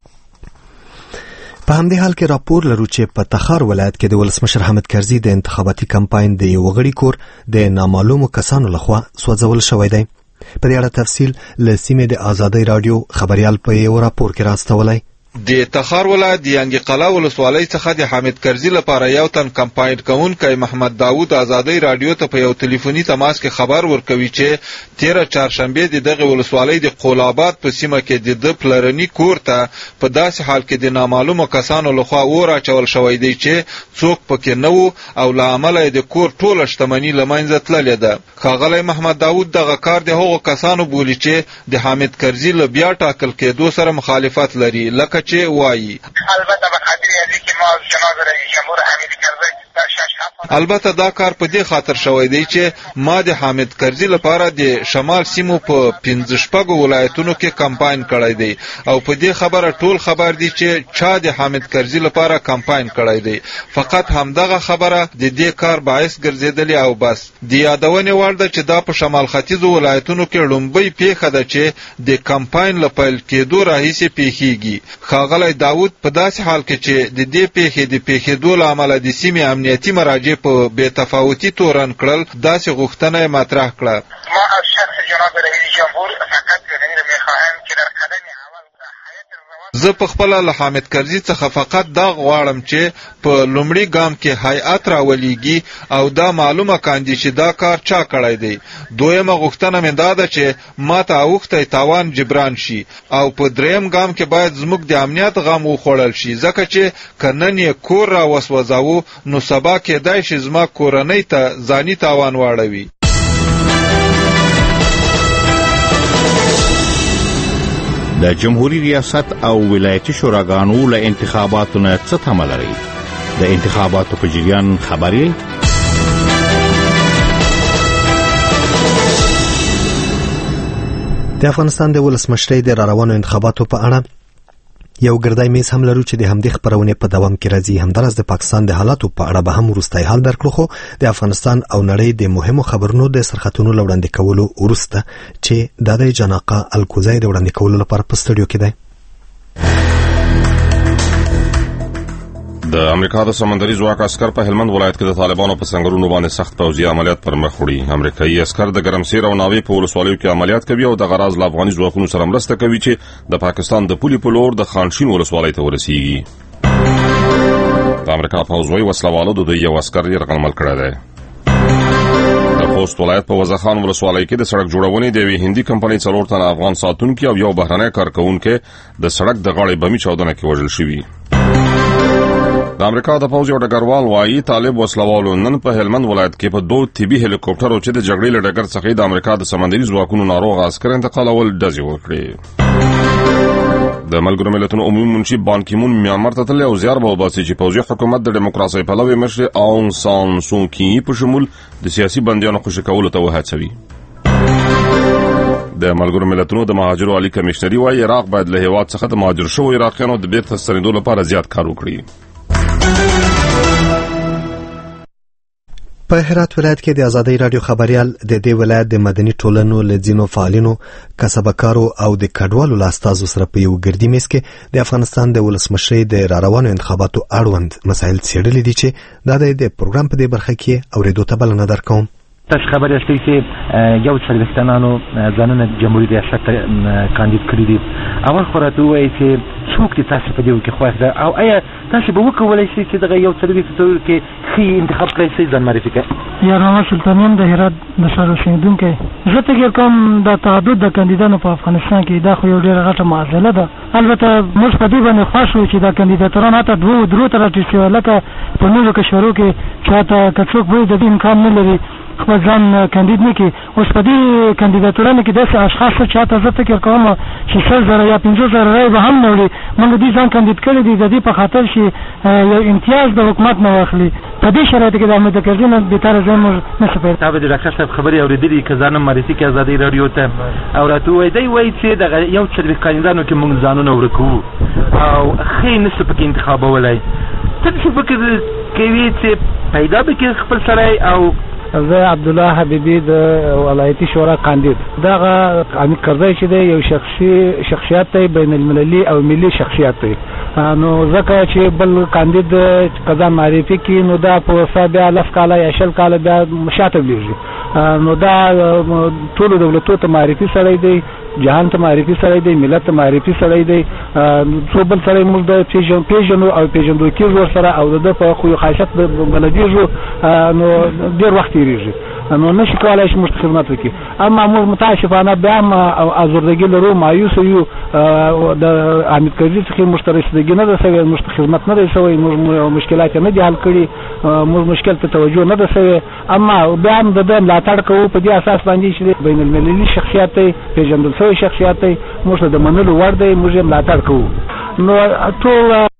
په همدې حال کې راپور لرو چې په تخار ولایت کې د ولسمشر حامد کرزي د انتخاباتي کمپاین د یو غړي کور د نامعلومو کسانو لخوا سوځول شوی دی. په دې اړه تفصیل له سیمې د آزادۍ رادیو خبريال په یو راپور کې راستولی. د تخار ولایت د ینګي قلا ولسوالۍ څخه د حامد کرزي لپاره یو تن کمپاین کوونکی محمد داوود آزادۍ رادیو ته په یو ټلیفوني تماس کې خبر ورکوي چې تیره چهارشنبه د دغه ولسوالۍ د قولاباد په سیمه کې د پلرني کور ته په داسې حال کې د نامعلومو کسانو لخوا اور اچول شوی دی چې څوک پکې نه وو او له امله د کور ټوله شتمني له منځه تللې ده. ښاغلی محمد داوود دغه کار د هغو کسانو بولي چې د حامد کرزي له بیا ټاکل کېدو سره مخالفت لري، لکه چې وایي البته به خاطر ازی که ما جناب رئیس جمهور حامد کرزی البته دا کار په دې خاطر شوی دی چې ما د حامد کرزي لپاره د شمال سیمو په پنځه شپږو ولایتونو کې کمپاین کړی دی او په دې خبره ټول خبر دي چې چا د حامد کرزي لپاره کمپاین کړی دی. فقط همدغه خبره د دې کار باعث ګرځیدلی او بس. د یادونې وړ ده چې دا په شمال ختیځو ولایتونو کې لومبۍ پیښه ده چې د کمپاین له پیل کېدو راهیسې پیښیږي. ښاغلی داود په داسې حال کې چې د دې پیښې د پیښېدو له امله د سیمې امنیتي مراجع په بې تفاوتي تورن کړل، داسې غوښتنه یې مطرح کړه. ما از شخص جناب رئیس جمهور فقط میخواهم که در قدم زه په خپل له حامد کرزي څخه فقط دا غواړم چې په لومړي ګام کې هیئت راولېږي او دا معلومه کاندي چې دا کار چا کړی دی. دویمه غوښتنه مې دا ده چې ما ته اوښتی تاوان جبران شي او په دریم ګام کې باید زموږ د امنیت غم وخوړل شي، ځکه چې که نن یې کور را وسوځاوو نو سبا کېدای شي زما کورنۍ ته ځاني تاوان واړوي. د جمهوریت ریاست او ولایتي شوراګانو له انتخاباتو نه څه تمه لري؟ د انتخاباتو په جریان خبرې د افغانستان د ولسمشرۍ د راروانو انتخاباتو په اړه یو ګردای میز هم لرو چې د همدې خبرونې په دوام کې راځي. همدارس د پاکستان د حالاتو په اړه به هم وروستی حال درکړو، خو د افغانستان او نړۍ د مهمو خبرونو د سرخطونو لوړاندې کولو وروسته چې د دې جناقه الکوزای د وړاندې کولو لپاره په سټډیو کې دی. د امریکا د سمندري ځواک عسكر په هلمند ولایت کې د طالبانو په سنگرونو باندې سخت پوځي عملیات پر مخ وړي. امریکایي عسكر د ګرمسیر او ناوې په ولسوالیو کې عملیات کوي او د غراض له افغاني ځواکونو سره مرسته کوي چې د پاکستان د پولي په لور د خانشین ولسوالۍ ته ورسیږي. د امریکا پوځ وايي وسلوالو د دوی یو عسكر یرغمل کړی دی. د خوست ولایت په وزخان ولسوالۍ کې د سړک جوړونې د یوې هندي کمپنۍ څلور تنه افغان ساتونکي او یو بهرنی کارکونکي د سړک د غاړې بمي چاودنه کې وژل شوي. د امریکا د پوځ یو ډګروال وايي طالب وسلوالو نن په هلمند ولایت کې په دوه طبي هلیکوپټرو چې د جګړې له ډګر څخه د امریکا د سمندري ځواکونو ناروغ عسكر انتقالول ډزې وکړې. د ملګرو ملتونو عمومي منشي بان کی مون میانمار ته تللی او زیار به وباسي چې پوځي حکومت د ډیموکراسۍ پلوي مشر اون سان سو کی په شمول د سیاسي بندیانو خوشي کولو ته وهڅوي. د ملګرو ملتونو د مهاجرو عالی کمشنري وايي عراق باید له هیواد څخه د مهاجر شوو عراقیانو د بیرته ستنېدو لپاره زیات کار وکړي. په هرات ولایت کې د ازادۍ رادیو خبريال د دې ولایت د مدني ټولنو له ځینو فعالینو، کسبکارو او د کډوالو له استازو سره په یو ګردي میز کې د افغانستان د ولسمشرۍ د راروانو انتخاباتو اړوند مسایل څېړلي دي چې دا د پروګرام په دې برخه کې اورېدو ته بلنه درکوم. تاسو خبر یاستئ چې یو څلوېښتانو ځانونه جمهوریت ریاست ته کاندید کړي دي. اول خو راته ووایئ چې څوک دي تاسو په دې کې خوښ ده او آیا تاسو به وکولی شئ چې دغه یو څلوېښتو کې ښه انتخاب کړئ؟ شئ ځان معرفي کړئ. یارانه سلطانیان د هرات د ښار اوسېدونکی. زه فکر کوم د تعدد د کاندیدانو په افغانستان کې دا خو یو ډېره غټه معضله ده. البته موږ په دې باندې خوښ وو چې دا کاندیداتوران حتی دوو درو ته راټیټ شوي، لکه په نورو کشورو کې چې حتی که څوک وایي د دې امکان نه لري خپل ځان کاندید نه کړي. اوس په دې کاندیداتورانو کې داسې اشخاص شته چې حتی زه فکر کوم چې سل زره یا پنځه زره رایې به هم نه وړي. موږ دې ځان کاندید کړی دي د دې په خاطر چې یو امتیاز د حکومت نه واخلي. په دې شرایطو کې د احمد کرزي نه بېطاره ځای موږ نه شو پیدا. تا به د ډاکټر صاحب خبرې اورېدلي که ځانم معرفي کړي ازادۍ راډیو ته او راته ووایي دی وایي چې دغه یو څلوېښت کاندیدانو کې موږ ځانونه ورکوو او ښه یې نه شو پکې انتخابولی. ته څه فکر کوي چې پیدا به کړي خپل سړی؟ او زه عبدالله حبیبي د ولایتي شورا کاندید. دغه حامد کرزی چې دی یو شخصي شخصیت دی، بین المللي او ملي شخصیت دی. نو ځکه چې بل کاندید که ځان معرفي کړي نو دا په وسه بیا لس کاله یا شل کاله بیا شاته بلیږي. نو دا ټولو دولتو ته معرفي سړی دی، جهان ته معرفي سړی دی، ملت ته معرفي سړی دی. څو بل سړی موږ د پیژنو او پیژندو کېږو ورسره او د ده په خوی خاصیت بلدېږو نو ډېر وخت تېرېږي. نو نشي کولای شي موږ ته خدمت وکړي. اما موږ متاسفانه بیا هم ازردګي لرو، مایوسه یو. د حامد کرزي څخه موږ ته رسېدګي نه ده سوې، موږ ته خدمت نه دی سوی، موږ مشکلات یې نه دي حل کړي، موږ مشکل ته توجه نه ده سوې. اما بیا هم د ده ملاتړ کوو په دې اساس باندې چې بین المللي شخصیت دی، پیژندل شوی شخصیت دی، موږ ته د منلو وړ دی، موږ یې ملاتړ کوو. نو ټول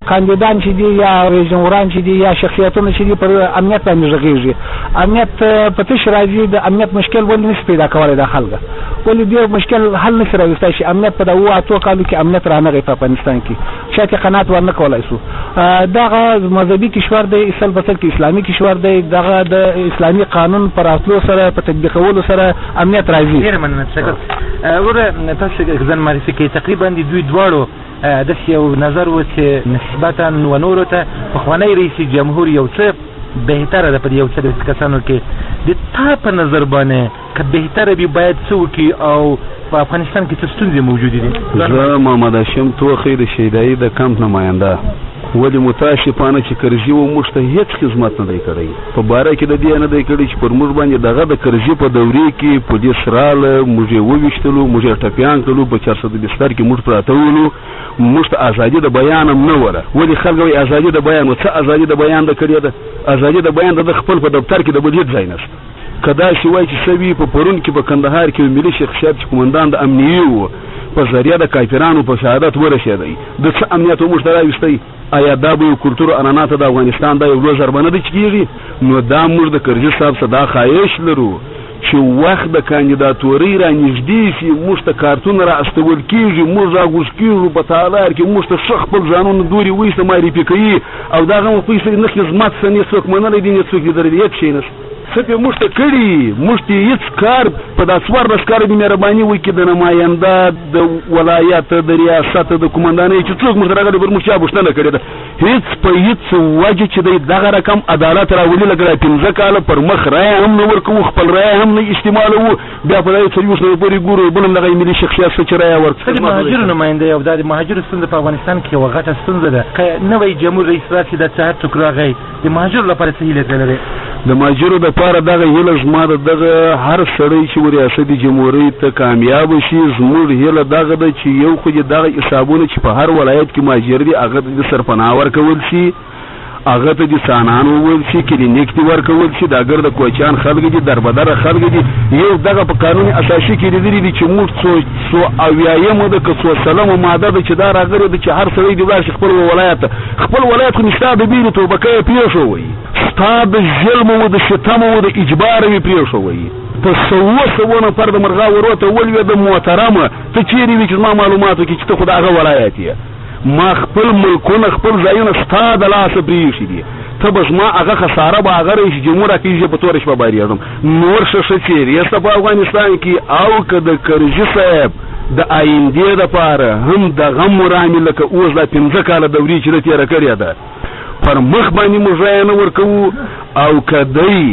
کاندیدان چې دي یا رئیس جمهوران چې دي یا شخصیتونه چې دي پر امنیت باندې غږیږي. امنیت په تش راځي، د امنیت مشکل ولې نشي پیدا کولای د خلکو، ولې ډېر مشکل حل نشي راوستای شي. امنیت په دغه اتو کالو کې امنیت رانغی په افغانستان کې شاته قناعت ورنه کولای شو. دغه مذهبي کشور دی، اصل بسل کې اسلامي کشور دی، دغه د اسلامي قانون پر اصلو سره په تطبیقولو سره امنیت راځي. ډېر مننه. شکر. ور تاسو ځان معرفي کوي. تقریبا د دوی دواړو د یو نظر و چې نسبتا و نورو ته پخوانی رئیس جمهور یو څه بهتره ده په یو څه کسانو کې. د تا په نظر باندې که بهتره وي باید څه وکړي او په افغانستان کې څه ستونزې موجودې دي؟ زه محمد هاشم توخی د شیدایي د کمپ نماینده. ولې متاسفانه چې کرزي و موږ ته هیڅ خدمت نه دی کړی. په باره کې د دې نه دی کړی چې پر موږ باندې دغه د کرزي په دورې کې پولیس راله، موږ یې وویشتلو، موږ یې ټپیان کړلو، په چار سده بستر کې موږ پراته ولو، موږ ته ازادي د بیان هم نه وره. ولې خلک وایي ازادي د بیان و څه ازادي د بیان د کړې ده؟ ازادي د بیان د خپل په دفتر کې د بل ځای نشته. که داسې وایي چې سوي په پرون کې په کندهار کې ملي شخصیت چې قومندان د امنیې و په ذریعه د کافرانو په شهادت ورسېدی، د څه امنیت موږ ته راوستی؟ آیا دا به کلتور عنعنات د افغانستان دا یو لوی ضربه نه ده چې کېږي؟ نو دا موږ د کرزي صاحب څخه دا خواهش لرو چې وخت د کاندیداتورۍ را نږدې شي، موږ ته کارتونه را استول کېږي، موږ راغوز کېږو په تالار کې، موږ ته ښه خپل ځانونه دورې وایسته معرفي کوي او دا هغه پیسې نه خدمت څه نه څوک منلی دي، نه څوک لیدلی هېڅ شی نشته. څه پې موږ ته کړي، موږ ته هېڅ کار په دا څوارلس کاله دې مهرباني وکړي د نماینده د ولایت د ریاست د قومندانۍ چې څوک موږ ته راغلی پر موږ چا پوښتنه کړې ده. هېڅ په هېڅ وجه چې دی دغه رقم عدالت راولي لکه دا پنځه کاله پر مخ رایه هم نه ورکوو، خپل رایه هم نه استعمالوو، بیا په دغه څلوېښت نه پورې ګورو بل هم دغه ملي شخصیت څه چې رایه ورکړي. د مهاجرو نماینده او دا د مهاجرو ستونزه په افغانستان کې یوه غټه ستونزه ده. که نوی جمهور رئیس راشي دا څه هر څوک راغی، د مهاجرو لپاره څه هیلې لري؟ د مهاجرو دپاره دغه هیله زما د دغه هر سړی چې ریاست جمهوریت ته کامیاب شي، زموږ هیله دغه ده چې یو خو دغه حسابونه چې په هر ولایت کې مهاجر دي هغه ته د سرپناه ورکول شي، هغه ته د سانان وویل شي، کلینیک دې ورکول شي، د اګر د کوچیان خلک دي، دربدره خلک دي. یو دغه په قانون اساسي کې لیدلي دي چې موږ څو څو اویایمه ده که څو سلمه ماده ده چې دا راغلې ده چې هر سړی دې ولاړ شي خپل ولایت ته. خپل ولایت خو نو ستا د بیرې توبکه یې پرېښوئ، ستا د ظلم و د ستم و د اجبار یې پرېښوئ. په سوه سوه نفر د مرغا وروته ولوېده محترمه، ته چېرې وي چې زما معلوماتو کې چې ته خو د هغه ولایت یې. ما خپل ملکونه خپل ځایونه ستا د لاسه پرېښي دي، ته به زما هغه خساره به هغه رئیس جمهور راکېږي په توره شپه بارېږم. نور ښه ښه چېرې یسته په افغانستان کې او که د کرزي صاحب د آیندې دپاره هم د غم ورامې لکه اوس دا پنځه کاله دورې چې ده تېره کړې ده پر مخ باندې موږ رایه نه ورکوو، او که دی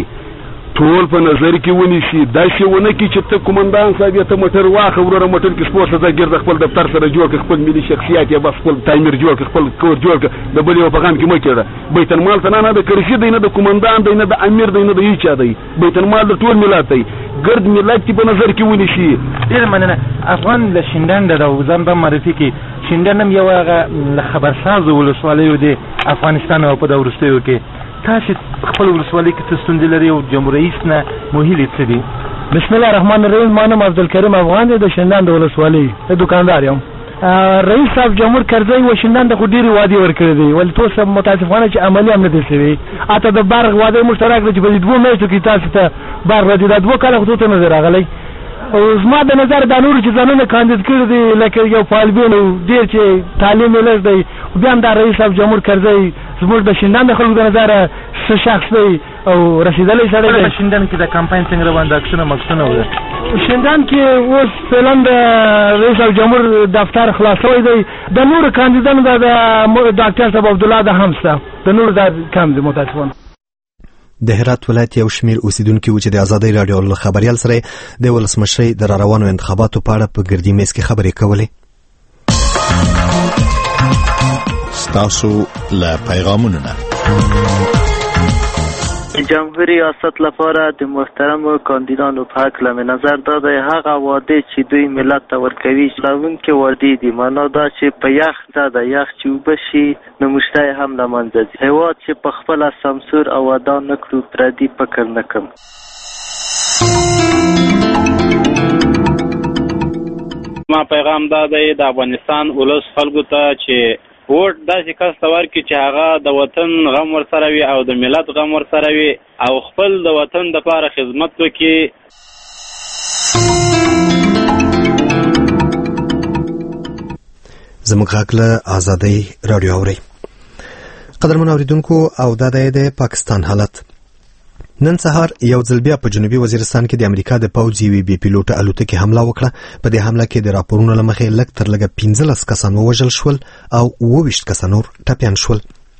ټول په نظر کې ونیسي داسې ونه کړي چې ته قومندان صاحب یې ته موټر واخه وروره موټر کې سپور ځه ګرده خپل دفتر سره جوړ کړه، خپل ملي شخصیت یې بس خپل تعمیر جوړ کړه، خپل کور جوړ کړه، د بل یو په غم کې مه کېږه. بیت المال ته نه د کرزي دی، نه د قومندان دی، نه د امیر دی، نه د هېچا دی. بیت المال د ټول ملت دی، ګرد ملت یې په نظر کې ونیسي. ډېره مننه. افغان له شینډنډه ده او ځان به معرفي کړي. شینډنډ هم یو هغه له خبرسازو ولسوالیو دی افغانستان او په دا وروستیو کې. تاسو خپل ولسوالۍ کې څه ستونزې لري او جمهور رئیس نه مو هیلې څه دي؟ بسم الله الرحمن الرحیم. ما نوم عبدالکریم افغان دی، د شینډنډ ولسوالۍ د دوکاندار یم. رئیس صاحب جمهور کرزی و شینډنډ خو ډېرې وعدې ورکړې دي، ولې ټول څه متاسفانه چې عملي هم نه دي شوي. حتی د برق وعده یې موږ ته راکړه چې په دې دوو میاشتو کې تاسو ته برق راځي، دا دوه کاله خو ته نه دی راغلی. او زما د نظر دا نور چې ځانونه کاندید کړي دي لکه یو طالبین ډېر چې تعلیم یې لږ دی، بیا هم دا رئیس صاحب جمهور کرزی زموږ د شینډنډ د خلکو د نظره ښه شخص دی او رسېدلی سړی دی. په شینډنډ کې د کمپاین څنګه روان ده؟ عکسونه مکسونه وده شینډنډ کې اوس فعلا د رئیس صاحب جمهور دفتر خلاص شوی دی. د نورو کاندیدانو دا د ډاکټر صاحب عبدالله دا هم شته، د نورو دا کم دی متاسفانه. د هرات ولایت یو شمیر اوسیدونکي و چې د ازادۍ راډیو له خبریال سره د ولسمشرۍ د را روانو انتخاباتو په اړه په ګردي میز کې خبرې کولې. ستاسو له پیغامونو نه جمهوری ریاست لپاره د محترمو کاندیدانو په حق له نظر داده هغه وعده چې دوی ملت ته ورکوي لرونکې وعدې دي، معنا دا چې په یخ زده یخ چې اوبه شي نو مشتی هم له منځه ځي. هېواد چې په خپله سمسور او ودان نه کړو پردي فکر نه کوم. ما پیغام دا دی د افغانستان ولس خلکو ته چې ووټ داسې کس ته ورکړي چې هغه د وطن غم ورسره وي او د ملت غم ورسره وي او خپل د وطن دپاره خدمت وکړي. زموږ غږ له آزادۍ راډیو اورئ. قدرمن اوریدونکو او دا دی د پاکستان حالت. نن سهار یو ځل بیا په جنوبي وزیرستان کې د امریکا د پوځ یوې بې پیلوټه الوتکې حمله وکړه. په دې حمله کې د راپورونو له مخې لږ تر لږه پنځلس کسان ووژل شول او اووه ویشت کسان نور ټپیان شول.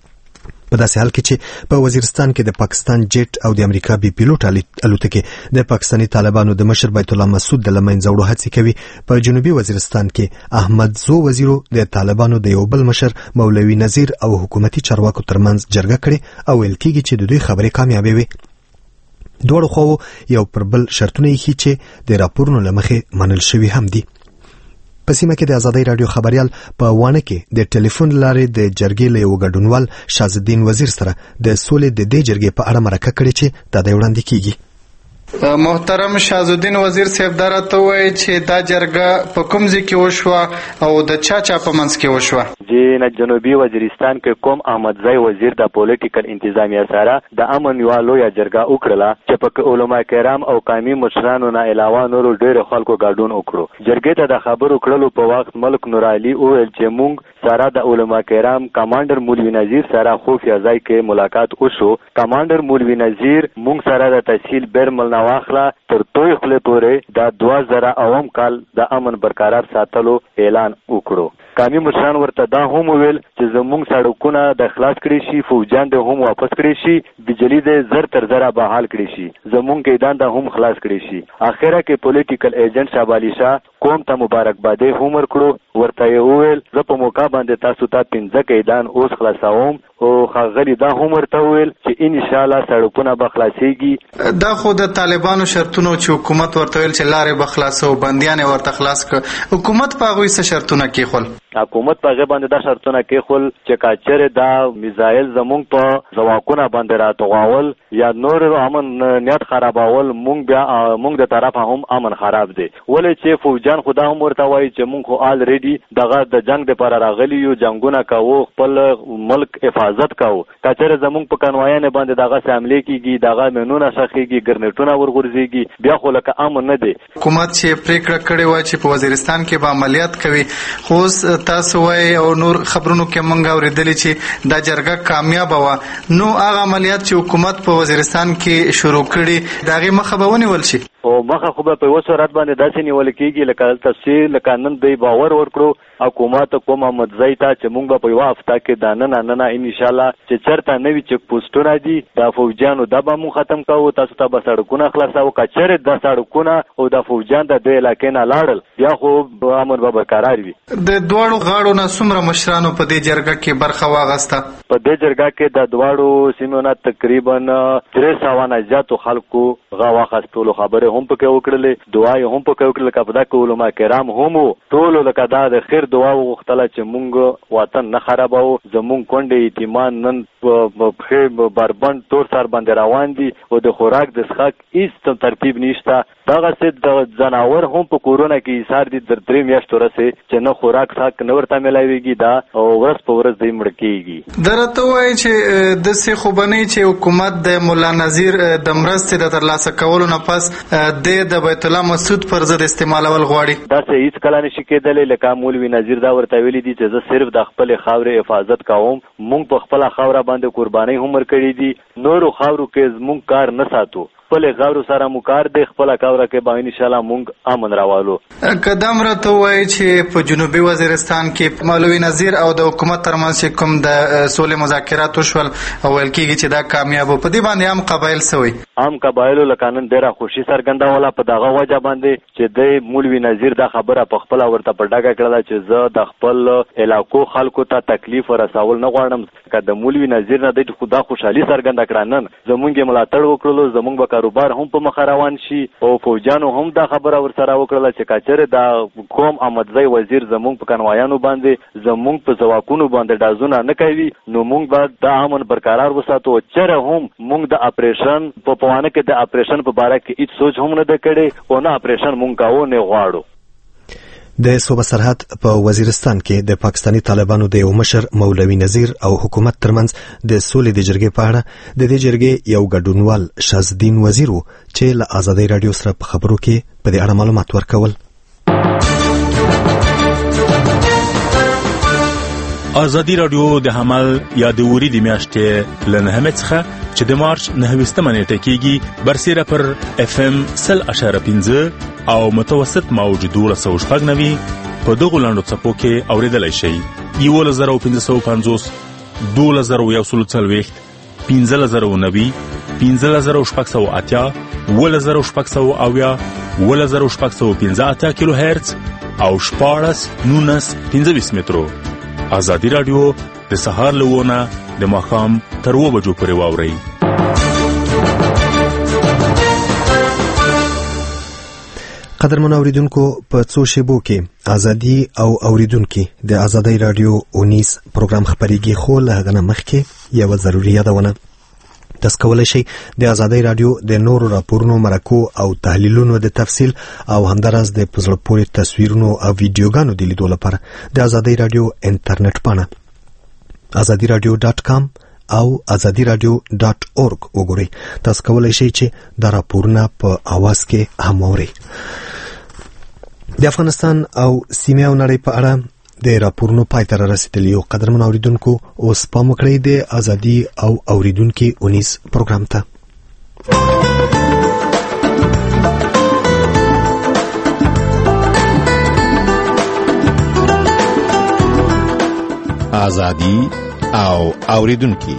په داسې حال کې چې په وزیرستان کې د پاکستان جیټ او د امریکا بې پیلوټه الوتکې د پاکستاني طالبانو د مشر بیت الله مسعود د له منځه وړو هڅې کوي، په جنوبي وزیرستان کې احمد زو وزیرو د طالبانو د یو بل مشر مولوي نذیر او حکومتي چارواکو ترمنځ جرګه کړې او ویل کېږي چې د دوی خبرې کامیابې وي. دواړو خواو یو پر بل شرطونه ایښي چې د راپورونو له مخې منل شوي هم دي. په سیمه کې د آزادۍ راډیو خبریال په وانه کې د ټلیفون لارې د جرګې له یو ګډونوال شازالدین وزیر سره د سولې د دې جرګې په اړه مرکه کړې چې دا د وړاندې کیږي. محترم شازالدین وزیر صاحب دا راته وایي چې دا جرګه په کوم ځای کې وشوه او د چا چا په منځ کې وشوه؟ جی نه جنوبي وزیرستان کې کوم احمدزی وزیر د پولیټیکل انتظامیه سره د امن یو لویه جرګه وکړه چې په علما کرام او قومي مشرانو نه علاوه نور ډېر خلکو ګډون وکړو. جرګې ته د خبرو کړلو په وخت ملک نور علي وویل چې موږ سره د علما کرام کمانډر مولوي نذیر سره خفیه ځای کې ملاقات وشو. کمانډر مولوي نذیر موږ سره د تحصیل بیرمل واخله تر توي خپل پورې د دوه زره اوم کال د امن برقرار ساتلو اعلان وکړو. قومي مشران ورته دا هم ویل چې زموږ سړکونه د خلاص کړي شي، فوجان د هم واپس کړي شي، بجلی د زر تر زره بحال کړي شي، زموږ کېدان د هم خلاص کړي شي. اخره کې پولیټیکل ایجنټ شابالی شاه قوم ته مبارکبادي هم ورکړو. ورته یې وویل زه په موقع باندې تاسو ته پنځه کېدان اوس خلاصوم او خغلی دا هم ورته ویل چې ان شاء الله سړکونه به خلاصيږي. دا خو د طالبانو شرطونه چې حکومت ورته ویل چې لارې به خلاصو، بنديان ورته خلاص کړ. حکومت په هغوی څه شرطونه کېښول؟ حکومت په هغه باندې دا شرطونه کېښول چې کاچره دا میزایل زمونږ په ځواکونه باندې راتغاول یا نور امن نیت خرابول، مونږ بیا مونږ د طرفه هم امن خراب دی. ولې چې فوجان خدا هم ورته وایي چې مونږ خو آلریډي دغه د جنگ لپاره راغلي یو، جنگونه کوو، خپل ملک حفاظت کوو. کاچره زمونږ په کنوایانه باندې دغه حمله کیږي، دغه منونه شخېږي، ګرنیټونه ورغورځيږي، بیا خو لکه امن نه دی. حکومت چې پریکړه کړې و چې په وزیرستان کې به عملیات کوي، خو تاسو وایي او نور خبرونو کې مونږ اورېدلې چې دا جرګه کامیاب و، نو هغه عملیات چې حکومت په وزیرستان کې شروع کړي د هغې مخه به ونیول شي؟ او مخه خو به په یوه صورت باندې داسې نیول کېږي لکه تفصیل لکه نن دوی باور ورکړو حکومت کوم احمدزی ته چې مونږ به په یوه هفته کې دا نن نن انشاءالله چې چېرته نوي چک پوسټونه دي د فوجیانو دا به مونږ ختم کوو، تاسو ته به سړکونه خلاصوو. که چېرې دا سړکونه او د فوجیان د دې علاقې نه لاړل بیا خو امن به برقرار وي. د دواړو غاړو نه څومره مشرانو په دې جرګه کې برخه واخیسته؟ په دې جرګه کې د دواړو سیمو نه تقریبا درې سوه نه زیاتو خلکو غا واخیستلو خبرې هم پکې وکړلې، دعا یې هم پکې وکړله. که په دا کې علما کرام هم وو، ټولو لکه دا د خیر دعا وغوښتله چې مونږ وطن نه خرابوو، زمونږ کونډې یتیمان نن پښې بربند تور سر باندې روان دي او د خوراک د څښاک هېڅ ترتیب نشته. دغسې د ځناور هم په کورونه کې ایثار دي تر درې میاشتو رسې چې نه خوراک څښاک نه ورته میلاویږي، دا ورځ په ورځ دی مړه کېږي. دا راته وایي چې داسې خو به نه وي چې حکومت د ملا نذیر د مرستې د ترلاسه کولو نه پس دی د بیت الله مسعود پر ضد استعمالول غواړي؟ داسې هېڅ کله نشي کېدلی. لکه مولوي نذیر دا ورته ویلي دي چې زه صرف د خپلې خاورې حفاظت کوم، مونږ په خپله خاوره باندې قربانۍ هم ورکړي دي، نورو خاورو کې زمونږ کار نه ساتو، خپل غاورو سره مو کار دی، خپل کاوره کې به ان شاء الله مونږ امن راوالو. قدم راته وایي چې په جنوبي وزیرستان کې مولوي نذیر او د حکومت ترمنځ چې کوم د سولې مذاکرات وشول او ویل کېږي چې دا کامیاب و، په دې باندې عام قبایل څه وایي؟ عام قبایلو لکه نن ډېره خوشي څرګندوله په دغه وجه باندې چې دی مولوي نذیر دا خبره په خپله ورته په ډاګه کړله چې زه د خپل علاقو خلکو ته تکلیف ورسول نه غواړم. که د مولوي نذیر نه دی خو دا خوشحالي څرګنده کړه، نن زمونږ یې ملاتړ وکړلو، زمونږ به کاروبار هم په مخ روان شي او فوجانو هم دا خبره ورسره وکړله چې کاچره دا کوم احمدزی وزیر زمونږ په کنوایانو باندې زمونږ په ځواکونو باندې ډازونه نه کوي، نو مونږ به دا امن برقرار وساتو. چېرې هم مونږ د اپریشن په پوانه کې د اپریشن په باره کې هېڅ سوچ هم نه ده کړې او نه اپریشن مونږ کوو نه غواړو. د صوبه سرحد په وزیرستان کې د پاکستانی طالبانو د یو مشر مولوي نذیر او حکومت ترمنځ د سولې د جرګې په اړه د دې جرګې یو ګډونوال شازدین وزیر چې له آزادۍ رادیو سره په خبرو کې په دې اړه معلومات ورکول. آزادی رادیو د حمل یا د وری د میاشتې لنهمه څخه چې د مارچ نهویستمه نیټه کېږي برسیره پر اف ام سل اشاره پنځه او متوسط موج دولس سوه شپږ نوي په دغو لاندو څپو کې اورېدلی شئ. یولس زره پنځه سوه پنځوس، دولس زره یو سل څلوېښت، پنځلس زره نوي، پنځلس زره شپږ سوه اتیا، اوولس زره شپږ سوه اویا، اوولس زره شپږ سوه پنځه اتیا کیلو هرتز او شپاړس نولس پنځه ویشت مترو. آزادی رادیو د سهار له اووه نه د ماښام تر اووه بجو پورې واورئ. قدرمن اوریدونکو، په څو شیبو کې ازادي او اوریدونکو د آزادۍ رادیو اونیس پروګرام خبريږي، خو له هغه نه مخکې یو ضروري یادونه. تاسو کولی شئ د آزادۍ رادیو د نورو راپورونو، مرکو او تحلیلونو د تفصیل او همداراز د په زړه پورې تصویرونو او ویډیوګانو د لیدو لپاره د آزادۍ رادیو انټرنیټ پاڼه آزادی رادیو ډاټ کام او آزادی رادیو ډاټ اورګ وګورئ. تاسو کولی شئ چې دا راپورونه په اواز کې هم واورئ. د افغانستان او سیمې او نړۍ په اړه د راپورونو پای ته رسیدلی یو. قدرمن اوریدونکو، اوس پام وکړئ د آزادي او اوریدونکو اونیس پروګرام ته. آزادي او اوریدونکو.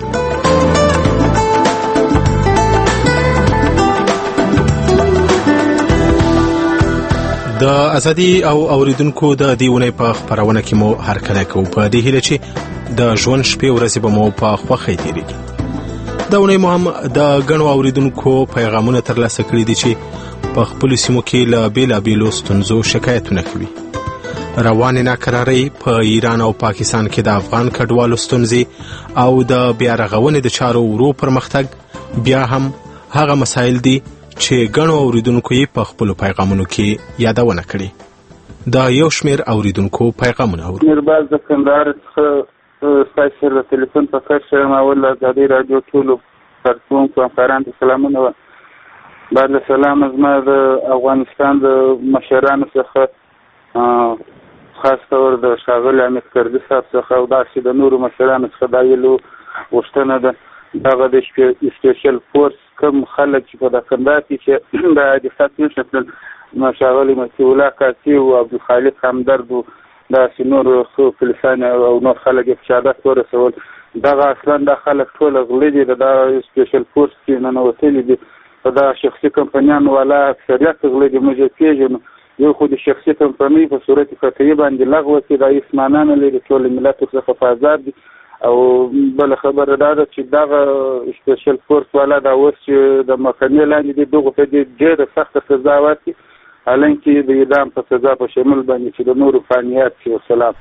د ازادي او اوریدونکو د دیونه په خبرونه کې مو هر کله کو په دې هیله چې د ژوند شپې ورځې به مو په خوښۍ تیریږي. دا ونه مو هم د غنو اوریدونکو پیغامونه ترلاسه کړي دي چې په خپل سیمو کې له بیلابیلو ستونزو شکایتونه کوي. روانې ناکرارۍ په ایران او پاکستان کې د افغان کډوالو ستونزې او د بیا رغونې د چارو ورو پرمختګ بیا هم هغه مسایل دي چې غنو اوریدونکو یې په خپل پیغامونو کې یادونه کړي. دا یو شمیر اوریدونکو پیغامونه اوري. میرباز د کندهار څخه ستاسو د ټلیفون په کار سره ماول آزادي رادیو ټولو پرتونکو همکارانو ته سلامونه. بعد سلام زما د افغانستان د مشرانو څخه خاص طور د شاغل امیر کردي صاحب څخه او داسې د نورو مشرانو څخه دا یلو غوښتنه ده دغه د سپیشل فورس کوم خلک چې په د کندهار کې چې د دفاع نشتل شاغل مسیح الله کاسي او عبدالخالق همدرد او داسې نور خو فلسطین او نور خلک یې په شهادت ورسول. دغه اصلا دا خلک ټول غلي دي، د سپیشل فورس کې ننوتلي دي، په دا شخصي کمپنیانو والا اکثریت غلي دي. موږ پیژنو یو خو د شخصي کمپنۍ په صورت قطعي باندې لغوه کې د اسمانه نه لري، ټول ملت څخه په آزاد دي. او بل خبره دا ده چې دغه سپیشل فورس والا دا اوس چې د محکمې لاندې دي دغه ته ډېره سخته سزا ورکړي، حالانکه د اعدام په سزا په شمول باندې چې د نورو فانیات شي. وسلام.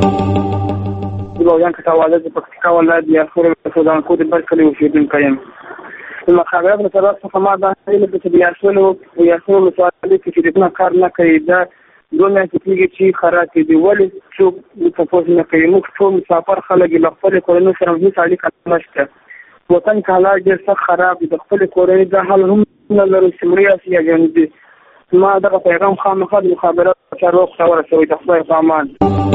بلویان کتاواله د پکتیکا ولایت د یاسور سودان کو د برکلی اوسیدونکی یم. د مخابراتو له طرف څخه ما دا ویل چې د یاسور او یاسور ولسوالۍ کې چې دغه کار نه کوي، دا دوه میاشتې کېږي چې خراب دي. ولې څوک تپوس نه کوي؟ موږ ټول مسافر خلک له خپلې کورنۍ سره هېڅ اړیکه نشته. وطن کې حالات ډېر سخت خراب دي. د خپلې کورنۍ دا حال هم نه لرو چې مړه یاست یا ژوندي. ما دغه پیغام خامخا د مخابراتو چارواکو ته ورسوئ د خدای په امان.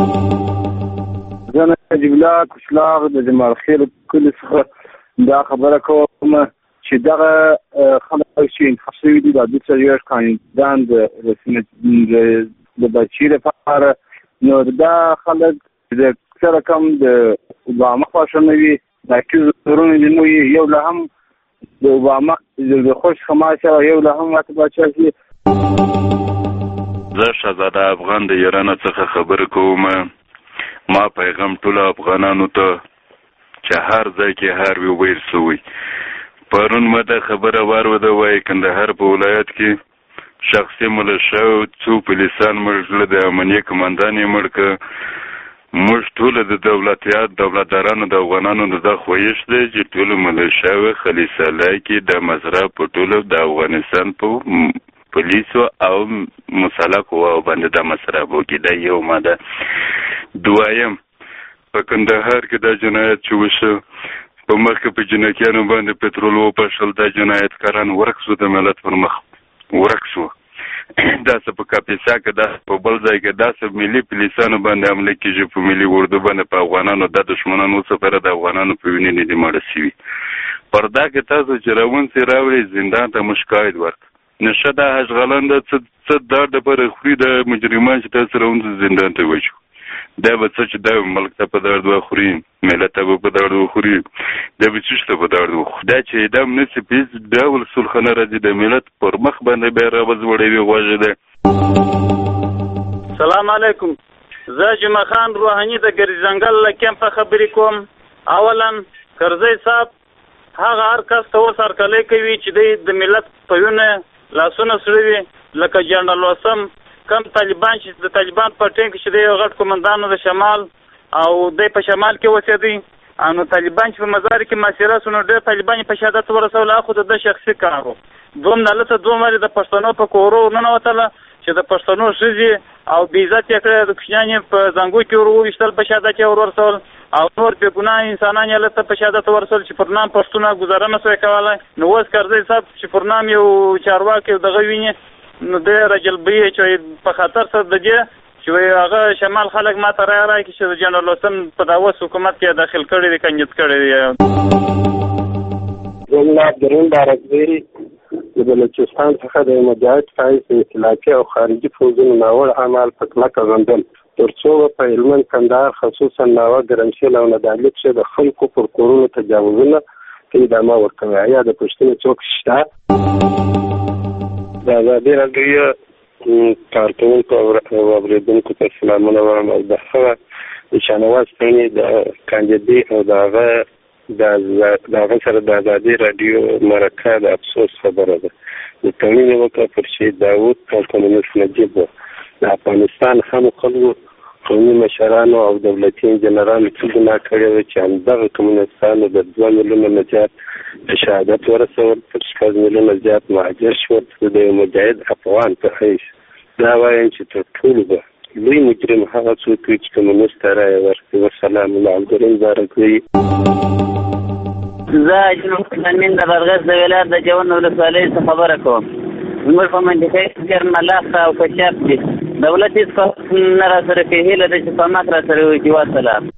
زه نجیب الله کشلاغ د جمال خیر کلي څخه دا خبره کوم چې دغه خلک چې انتخاب شوي دي د دوه سوه کاندیدان د د بچی لپاره، نو دا خلک د سره کم د اوباما خوښنوي د کیزورونو د نو یو له هم د اوباما د خوش خماشه یو له هم ماته بچی شي. زه شهزاده افغان د ایران څخه خبر کوم. ما پیغام ټول افغانانو ته چې هر ځای کې هر وی ویل سوی. پرون مده خبره واروده وای کندهار په ولایت کې شخصي ملشه او څو پولیسان مړ د امنیه کمانډان یې مړ که موږ ټول د دولتیات دولتدارانو د افغانانو د خوښ دی چې ټول ملشه او خلیصاله کې د مزرعه په ټول د افغانستان په پولیسو او مسلح قواو باندې دا مصرف وکړي. دا یو ماده. دویم، په کندهار کې دا جنایت چې وشو، په مخکې په جنکیانو باندې پټرول وپاشل، دا جنایتکاران ورک شو، د ملت پر مخ ورک شو. داسې په کاپیسا کې، داسې په بل ځای کې، داسې ملي پولیسانو باندې حمله کېږي، په ملي اردو باندې، په افغانانو. دا دښمنان وسپاره د افغانانو په وینې نه دي مړه شوي. پر دا کې تاسو چې راونځئ راوړئ زندان ته موږ شکایت ورک. نشه دا هشغلان ده، څه دا دپاره خوري د مجرمان چې تاسو راونځئ زندان ته وچو. دا به څه چې دا ملک ته په درد وخوري، ملت ته به په درد وخوري، دا به څه ته په درد وخوري. دا چې اعدام نه شي، په هېڅ ډول سلخانه راځي، د ملت پر مخ باندې بیا راوځوړوي غوږې ده. سلام علیکم. زه جمعه خان روحاني د ګرځ ځنګل له کیمپه خبرې کوم. اولا کرزی صاحب هغه هر کس ته اوس هرکلی کوي چې دی د ملت په وینه لاسونه سړوي، لکه جنرال وسم کم طالبان چې د طالبان په ټیم کې چې دی غټ قومندان د شمال او دی په شمال کې اوسېدی، نو طالبان چې په مزار کې محاصره سو، نو ډېر طالبان په شهادت ورسول، خو د شخصي کار و. دوم دلته دوه مالې د پښتنو په کورو ننوتله چې د پښتنو ښځې او بې عزت یې کړی، د کوچنیان یې په زنګو کې ور وویشتل، په شهادت یې ور ورسول، او نور بې ګناه انسانان یې هلته په شهادت ورسول چې پر نام پښتونه ګزاره نه سوی کولی. نو اوس کرزی صاحب چې پر نام یو چارواکی او دغه ویني، نو د رجلبي چې په خطر سره د دې چې هغه شمال خلک ما ته رایه رایه کړي چې د جنرال وسم په دا اوس حکومت کې داخل کړی دی، کنجد کړی دی. زملا عبدالرحیم بارکزی د بلوچستان څخه د مجاهد فایز اطلاعاتي او خارجي پوځونو ناوړه اعمال په کلکه غندل، تر څو په هلمند، کندهار، خصوصا ناوه، ګرمسېل او ندالي کښې د خلکو پر کورونو تجاوزونه ته ادامه ورکوي. آیا د پوښتنې څوک شته؟ د ازادي راډیو کارکوونکو او اورېدونکو ته سلامونه وایم. او د هغه د شاهنواز تڼۍ د کاندیدي او د هغه د هغه سره د ازادي راډیو مرکه د افسوس خبره ده. د تړون نیوکه پر شهید داود او کمونیست نجیب و. د افغانستان هم خلکو، قومي مشرانو او دولتي انجنیرانو څه ګناه کړې وه چې همدغه کمونیستانو د دوه میلیونه نه زیات شهادت ورسول، تر شپږ میلیونه زیات مهاجر شول. د یو مجاهد افغان په حیث دا وایم چې تر ټولو به لوی مجرم هغه څوک وي چې کمونیست ته رایه ورکړي. والسلام. الله عبدالرحیم بارکزی. زه جنوب تنمین د بادغیس د ولایت د جوند ولسوالۍ څخه خبره کوم. زموږ په منطقه کې ډېر ملاخته او کچاپ دي. دولت هېڅ کوم نه راسره کوي، هیله ده چې پامک راسره وکړي. والسلام.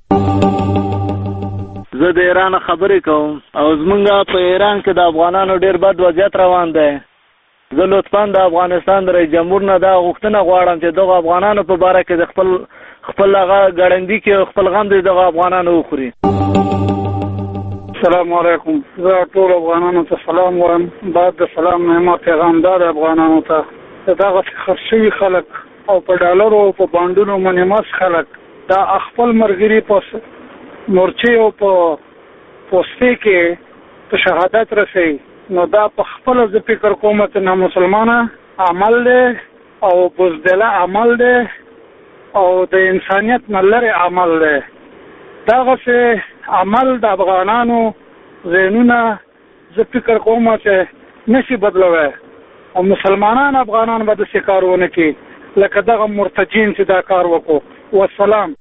زه د ایران خبرې کوم او زمونږ په ایران کې د افغانانو ډېر بد وضعیت روان دی. زه لطفا د افغانستان د رئیس جمهور نه دا غوښتنه غواړم چې دغه افغانانو په باره کې د خپل خپل هغه ګړندي کې خپل غم دی دغه افغانانو وخوري. السلام علیکم. زه ټول افغانانو ته سلام وایم. بعد د سلام نه ما پیغام دار افغانانو ته چې دغه خرڅ شوي خلک او په ډالرو او په بانډونو باندې مس خلک دا خپل مرګري په مورچې او په پوستې کې په شهادت رسوي، نو دا په خپل زه فکر کوم چې نه مسلمانه عمل دی او بزدله عمل دی او د انسانیت نه لرې عمل دی. دغسې عمل د افغانانو ذهنونه زه فکر کوم چې نشي بدلوی او مسلمانان افغانان به داسې کار ونه کړي لکه دغه مرتجین چې دا کار وکړو. والسلام.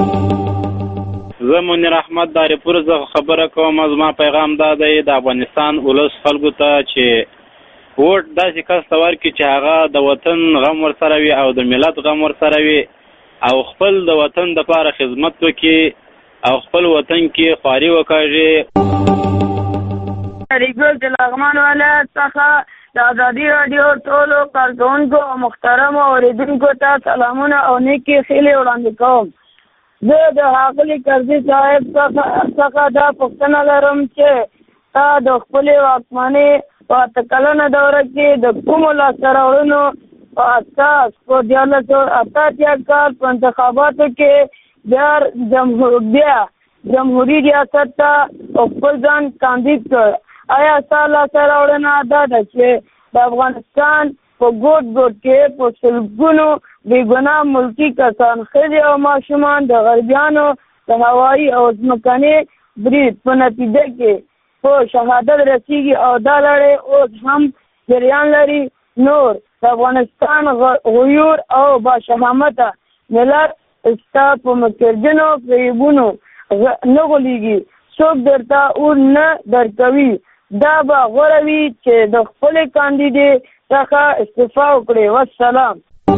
زه منیر احمد داریپور څخه خبره کوم. زما پیغام دا دی د افغانستان ولس خلکو ته چې ووټ داسې کس ته ورکړي چې هغه د وطن غم ورسره وي او د ملت غم ورسره وي او خپل د وطن دپاره خدمت وکړي او خپل وطن کې خواري وکړي. ریګل د لغمان ولایت څخه د ازادي راډیو ټولو کارکوونکو او محترمو اورېدونکو ته سلامونه او نیکې ښېلې وړاندې کوم. زه د ښاغلي کرزي صاحب څخه دا پوښتنه لرم چې تا د خپلې واکمنۍ په اته کلنه دوره کې د کومو لاسته راوړنو په اساس په دیارلس سوه اته اتیا کال په انتخاباتو کې بیا جمهور بیا جمهوري ریاست ته خپل ځان کاندید کړ. آیا ستا لاسته راوړنه دا ده چې د افغانستان په ګوټ ګوټ کې په سلګونو بې ګناه ملکي کسان، ښځې او ماشومان د غربیانو د هوایي او ځمکني برید په نتیجه کې په شهادت رسیږي او دا لړۍ اوس هم جریان لري. نور د افغانستان غیور او باشهامته ملت ستا په مکرجنو فریبونو نه غولېږي، څوک درته اور نه درکوي. دا به غوره وي چې د خپلې کاندیدې څخه استعفا وکړي. والسلام.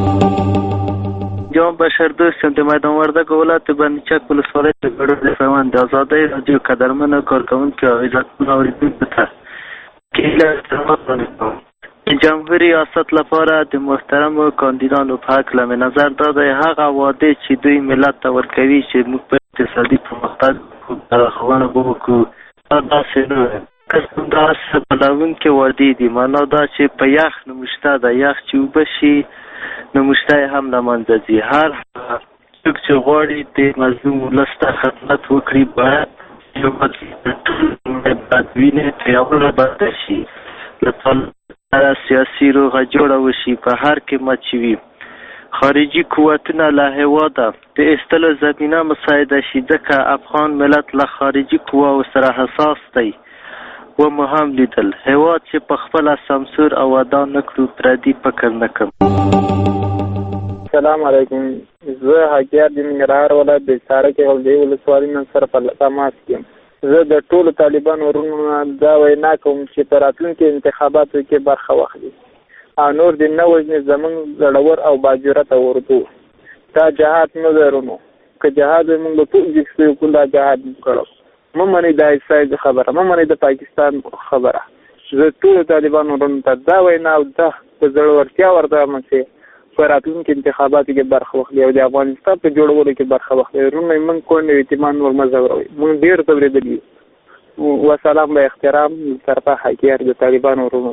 جواب بشر دوست د میدان وردګ ولایت بند چک ولسوالۍ د ګډو فرمان د ازادۍ رادیو قدرمنو کارکوونکو او عزتمنو اورېدونکو ته کله د جمهوریت ریاست لپاره د محترمو کاندیدانو په هکله مې نظر دا دی هغه وعدې چې دوی ملت ته ورکوي چې موږ په اقتصادي پرمختګ لارښوونه به وکړو دا داسې نه وي. داسې بلونکې وعدې دي، معنا دا چې په یخ نموشته ده، یخ چې اوبه شي نموشته یې هم له منځه ځي. هر څوک چې غواړي د مظلوم ولس ته خدمت وکړي باید یو بدوینې تیاوله بده شي، له طالب سیاسي روغه جوړه وشي. په هر قیمت چې وي خارجي قوتونه له هېواده د ایستلو زمینه مساعده شي، ځکه افغان ملت له خارجي قواو سره حساس دی. و مو هم لیدل هېواد چې په خپله سمسور او ودان نه کړو پردي فکر نه کوم. السلام علیکم. زه حاکیار د ننګرهار ولایت د سارک غلجۍ ولسوالۍ نن سره په تماس کې یم. زه د ټولو طالبانو ورونو دا وینا کوم چې په راتلونکي انتخاباتو کې برخه واخلي او نور دې نه وژني زموږ زړور او باجرته اردو. دا جهاد نه دی ورونو، که جهاد وي موږ به ټول جګ کړو دا جهاد کړو. مه منئ د اسرائیل خبره، مه منئ د پاکستان خبره. زه ټولو طالبانو ورونو ته دا وینا او دا په زړورتیا ورته وایم چې په راتلونکي انتخاباتو کې برخه واخلي او د افغانستان په جوړولو کې برخه واخلي. ورونه موږ کونډې یتیمان نور مه ځوروئ، موږ ډېر ځورېدلي یو. وسلام به احترام طرفه حاکیار د طالبانو ورونو.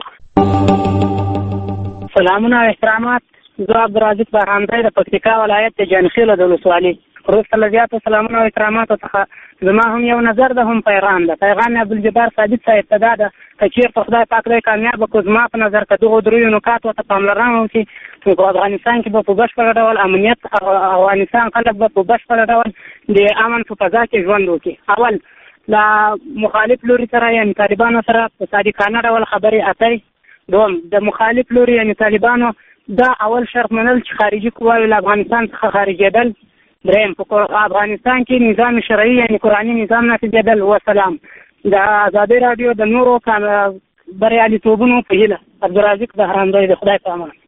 سلامونه او احترامات. زه عبدالرازق بهرامزی د پکتیکا ولایت د جانخیلو د ولسوالۍ. وروسته له زیاتو سلامونه او احتراماتو څخه زما هم یو نظر ده هم پیغام ده. پیغام یې عبدالجبار ثابت صاحب ته دا ده که چېرته خدای پاک دی کامیابه کړو، زما په نظر که دغو دریو نکاتو ته پاملرنه وکړي نو په افغانستان کې به په بشپړه ډول امنیت او افغانستان خلک به په بشپړه ډول د امن په فضا کې ژوند وکړي. اول له مخالف لوري سره یعنې طالبانو سره په صادقانه ډول خبرې اترې. دوم د مخالف لوري یعنې طالبانو دا اول شرط منل چې خارجي قواوې له افغانستان څخه خارجېدل. دریم په افغانستان کې نظام شرعي یعنې قرآني نظام نافذېدل. وسلام. د ازادۍ راډیو د نورو بریالیتوبونو په هیله عبدالرازق بهرامزی د خدای په امان.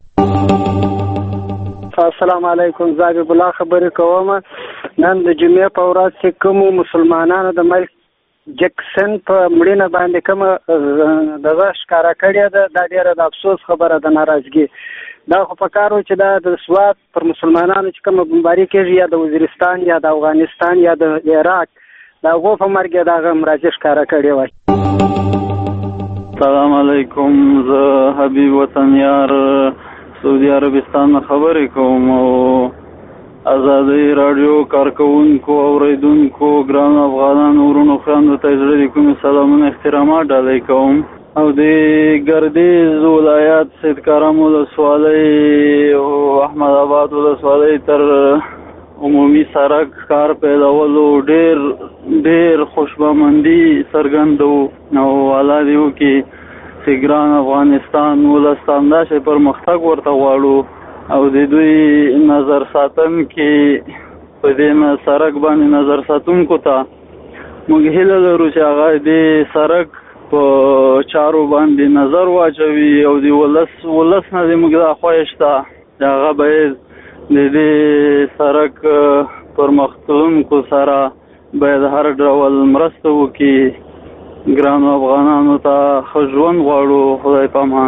السلام علیکم. زه حبیب الله خبرې کوم. نن د جمعې په ورځ چې کومو مسلمانانو د مایکل جکسن په مړینه باندې کومه دغه ښکاره کړې ده دا ډېره د افسوس خبره ده، ناراضګي. دا خو په کار و چې دا د سوات پر مسلمانانو چې کومه بمباري کېږي یا د وزیرستان یا د افغانستان یا د عراق د هغو په مرګ یې دغه مرضي ښکاره کړې وای. السلام علیکم. زه حبیب وطنیار سعودي عربستان نه خبرې کوم او ازادۍ راډیو کارکوونکو اوریدونکو ګران افغانانو ورونو خویندو ته زړه د کومې سلامونه احترامات ډالۍ کوم او د ګردیز ولایت سید کرم ولسوالۍ او احمد آباد ولسوالۍ تر عمومي سړک کار پیلولو ډېر ډېر خوشبمندي څرګندو او الله دې وکړي چې ګران افغانستان ولس ته همداسې پرمختګ ورته غواړو او د دوی نظر ساتونکي په دې سړک باندې نظر ساتونکو ته موږ هیله لرو چې هغه دې سړک په چارو باندې نظر واچوي او د ولس ولس نه زموږ دا خواهش ده چې هغه باید د دې سړک پرمختلونکو سره باید هر ډول مرسته وکړي. ګرانو افغانانو ته ښه ژوند غواړو. خدای په امان.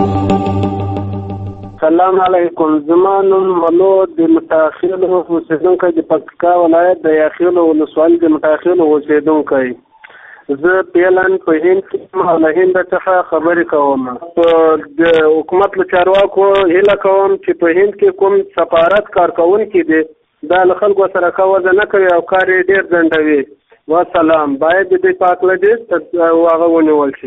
سلام علیکم. زما نوم ملو د متاخرو اوسېدونکی د پکتیکا ولایت د یاخیلو ولسوالۍ د متاخرو اوسېدونکی. زه پیلن په هند کې او له هند څخه خبرې کوم. په د حکومت له چارواکو هیله کوم چې په هند کې کوم سفارت کارکوونکي دي دا له خلکو سره ښه وضع نه کوي او کار یې ډېر ځنډوي. وسلام. باید د دې پاک لګي او هغه ونیول شي.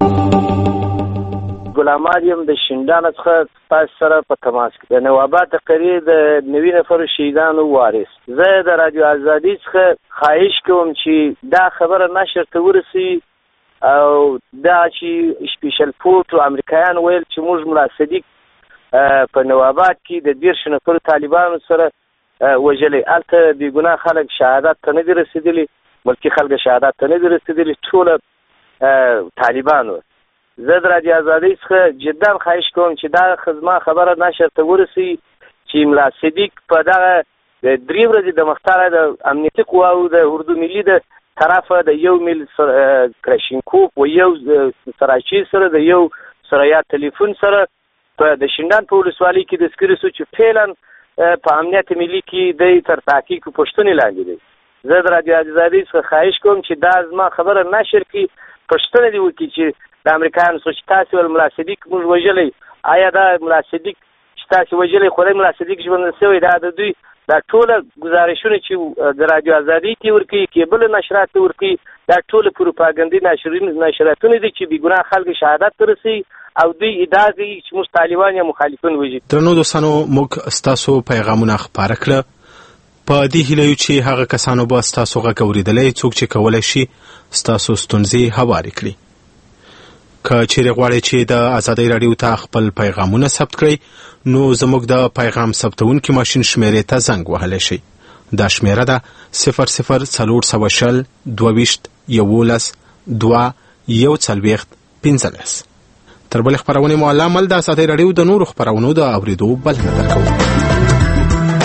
غلام یم د شینډان څخه تاسو سره په تماس کې د نوابات قریه د نوی نفر شهیدانو وارث. زه د رادیو ازادي څخه خواهش کوم چې دا خبره نشر ته ورسي او دا چې سپیشل فورس امریکایان ویل چې موږ ملا صدیق په نواباد کې د دیرش نفر طالبانو سره وژلي، هلته بې ګناه خلک شهادت ته نه دي رسېدلي، ملکي خلک شهادت ته نه دي رسېدلي، ټوله طالبان وو. زه د رادیو ازادۍ څخه جدا خواهش کوم چې دا زما خبره نشر ته ورسي چې ملا صدیق په دغه درې ورځې د مختاره د امنیتي قواو د اردو ملي د طرفه د یو میل کراشینکوف و یو سراچي سره د یو سریا تلیفون سره په د شینډان په ولسوالۍ کې د سکري سو چې فعلا په امنیت ملي کې د تر تحقیق پوښتنې لاندې دی. زه د رادیو ازادۍ څخه خواهش کوم چې دا زما خبره نشر کړي، پوښتنه دې وکړي چې د امریکایانو څخه چې تاسې ول ملا صدیق موږ وژلی، آیا دا ملا صدیق چې تاسې وژلی خدای ملا صدیق ژوندی شوی، دا د دوی دا ټوله ګزارشونه چې د رادیو ازادۍ ته ورکوي، کیبل نشرات ته ورکوي، دا ټوله پروپاګندي نشراتونه دي چې بې ګناه خلک شهادت ته رسوي او دوی ادعا کوي چې موږ طالبان یا مخالفین وژي. درنو دوستانو، موږ ستاسو پیغامونه خپاره کړه په دې هیله یو چې هغه کسانو به ستاسو غږ اورېدلی څوک چې کولی شي ستاسو ستونزې هوارې کړي. که چیرې غواړئ چې د ازادۍ راډیو ته خپل پیغامونه ثبت کړئ نو زموږ د پیغام ثبتونکي ماشین شمیرې ته زنګ وهلی شئ. دا شمیره ده صفر صفر څلور سوه شل دوه ویشت یولس دوه یو څلوېښت پنځلس. تر بلې خپرونې مو الله مل د ازادۍ راډیو د نورو خپرونو د اورېدو بلنه درکوو.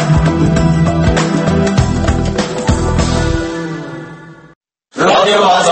رادیو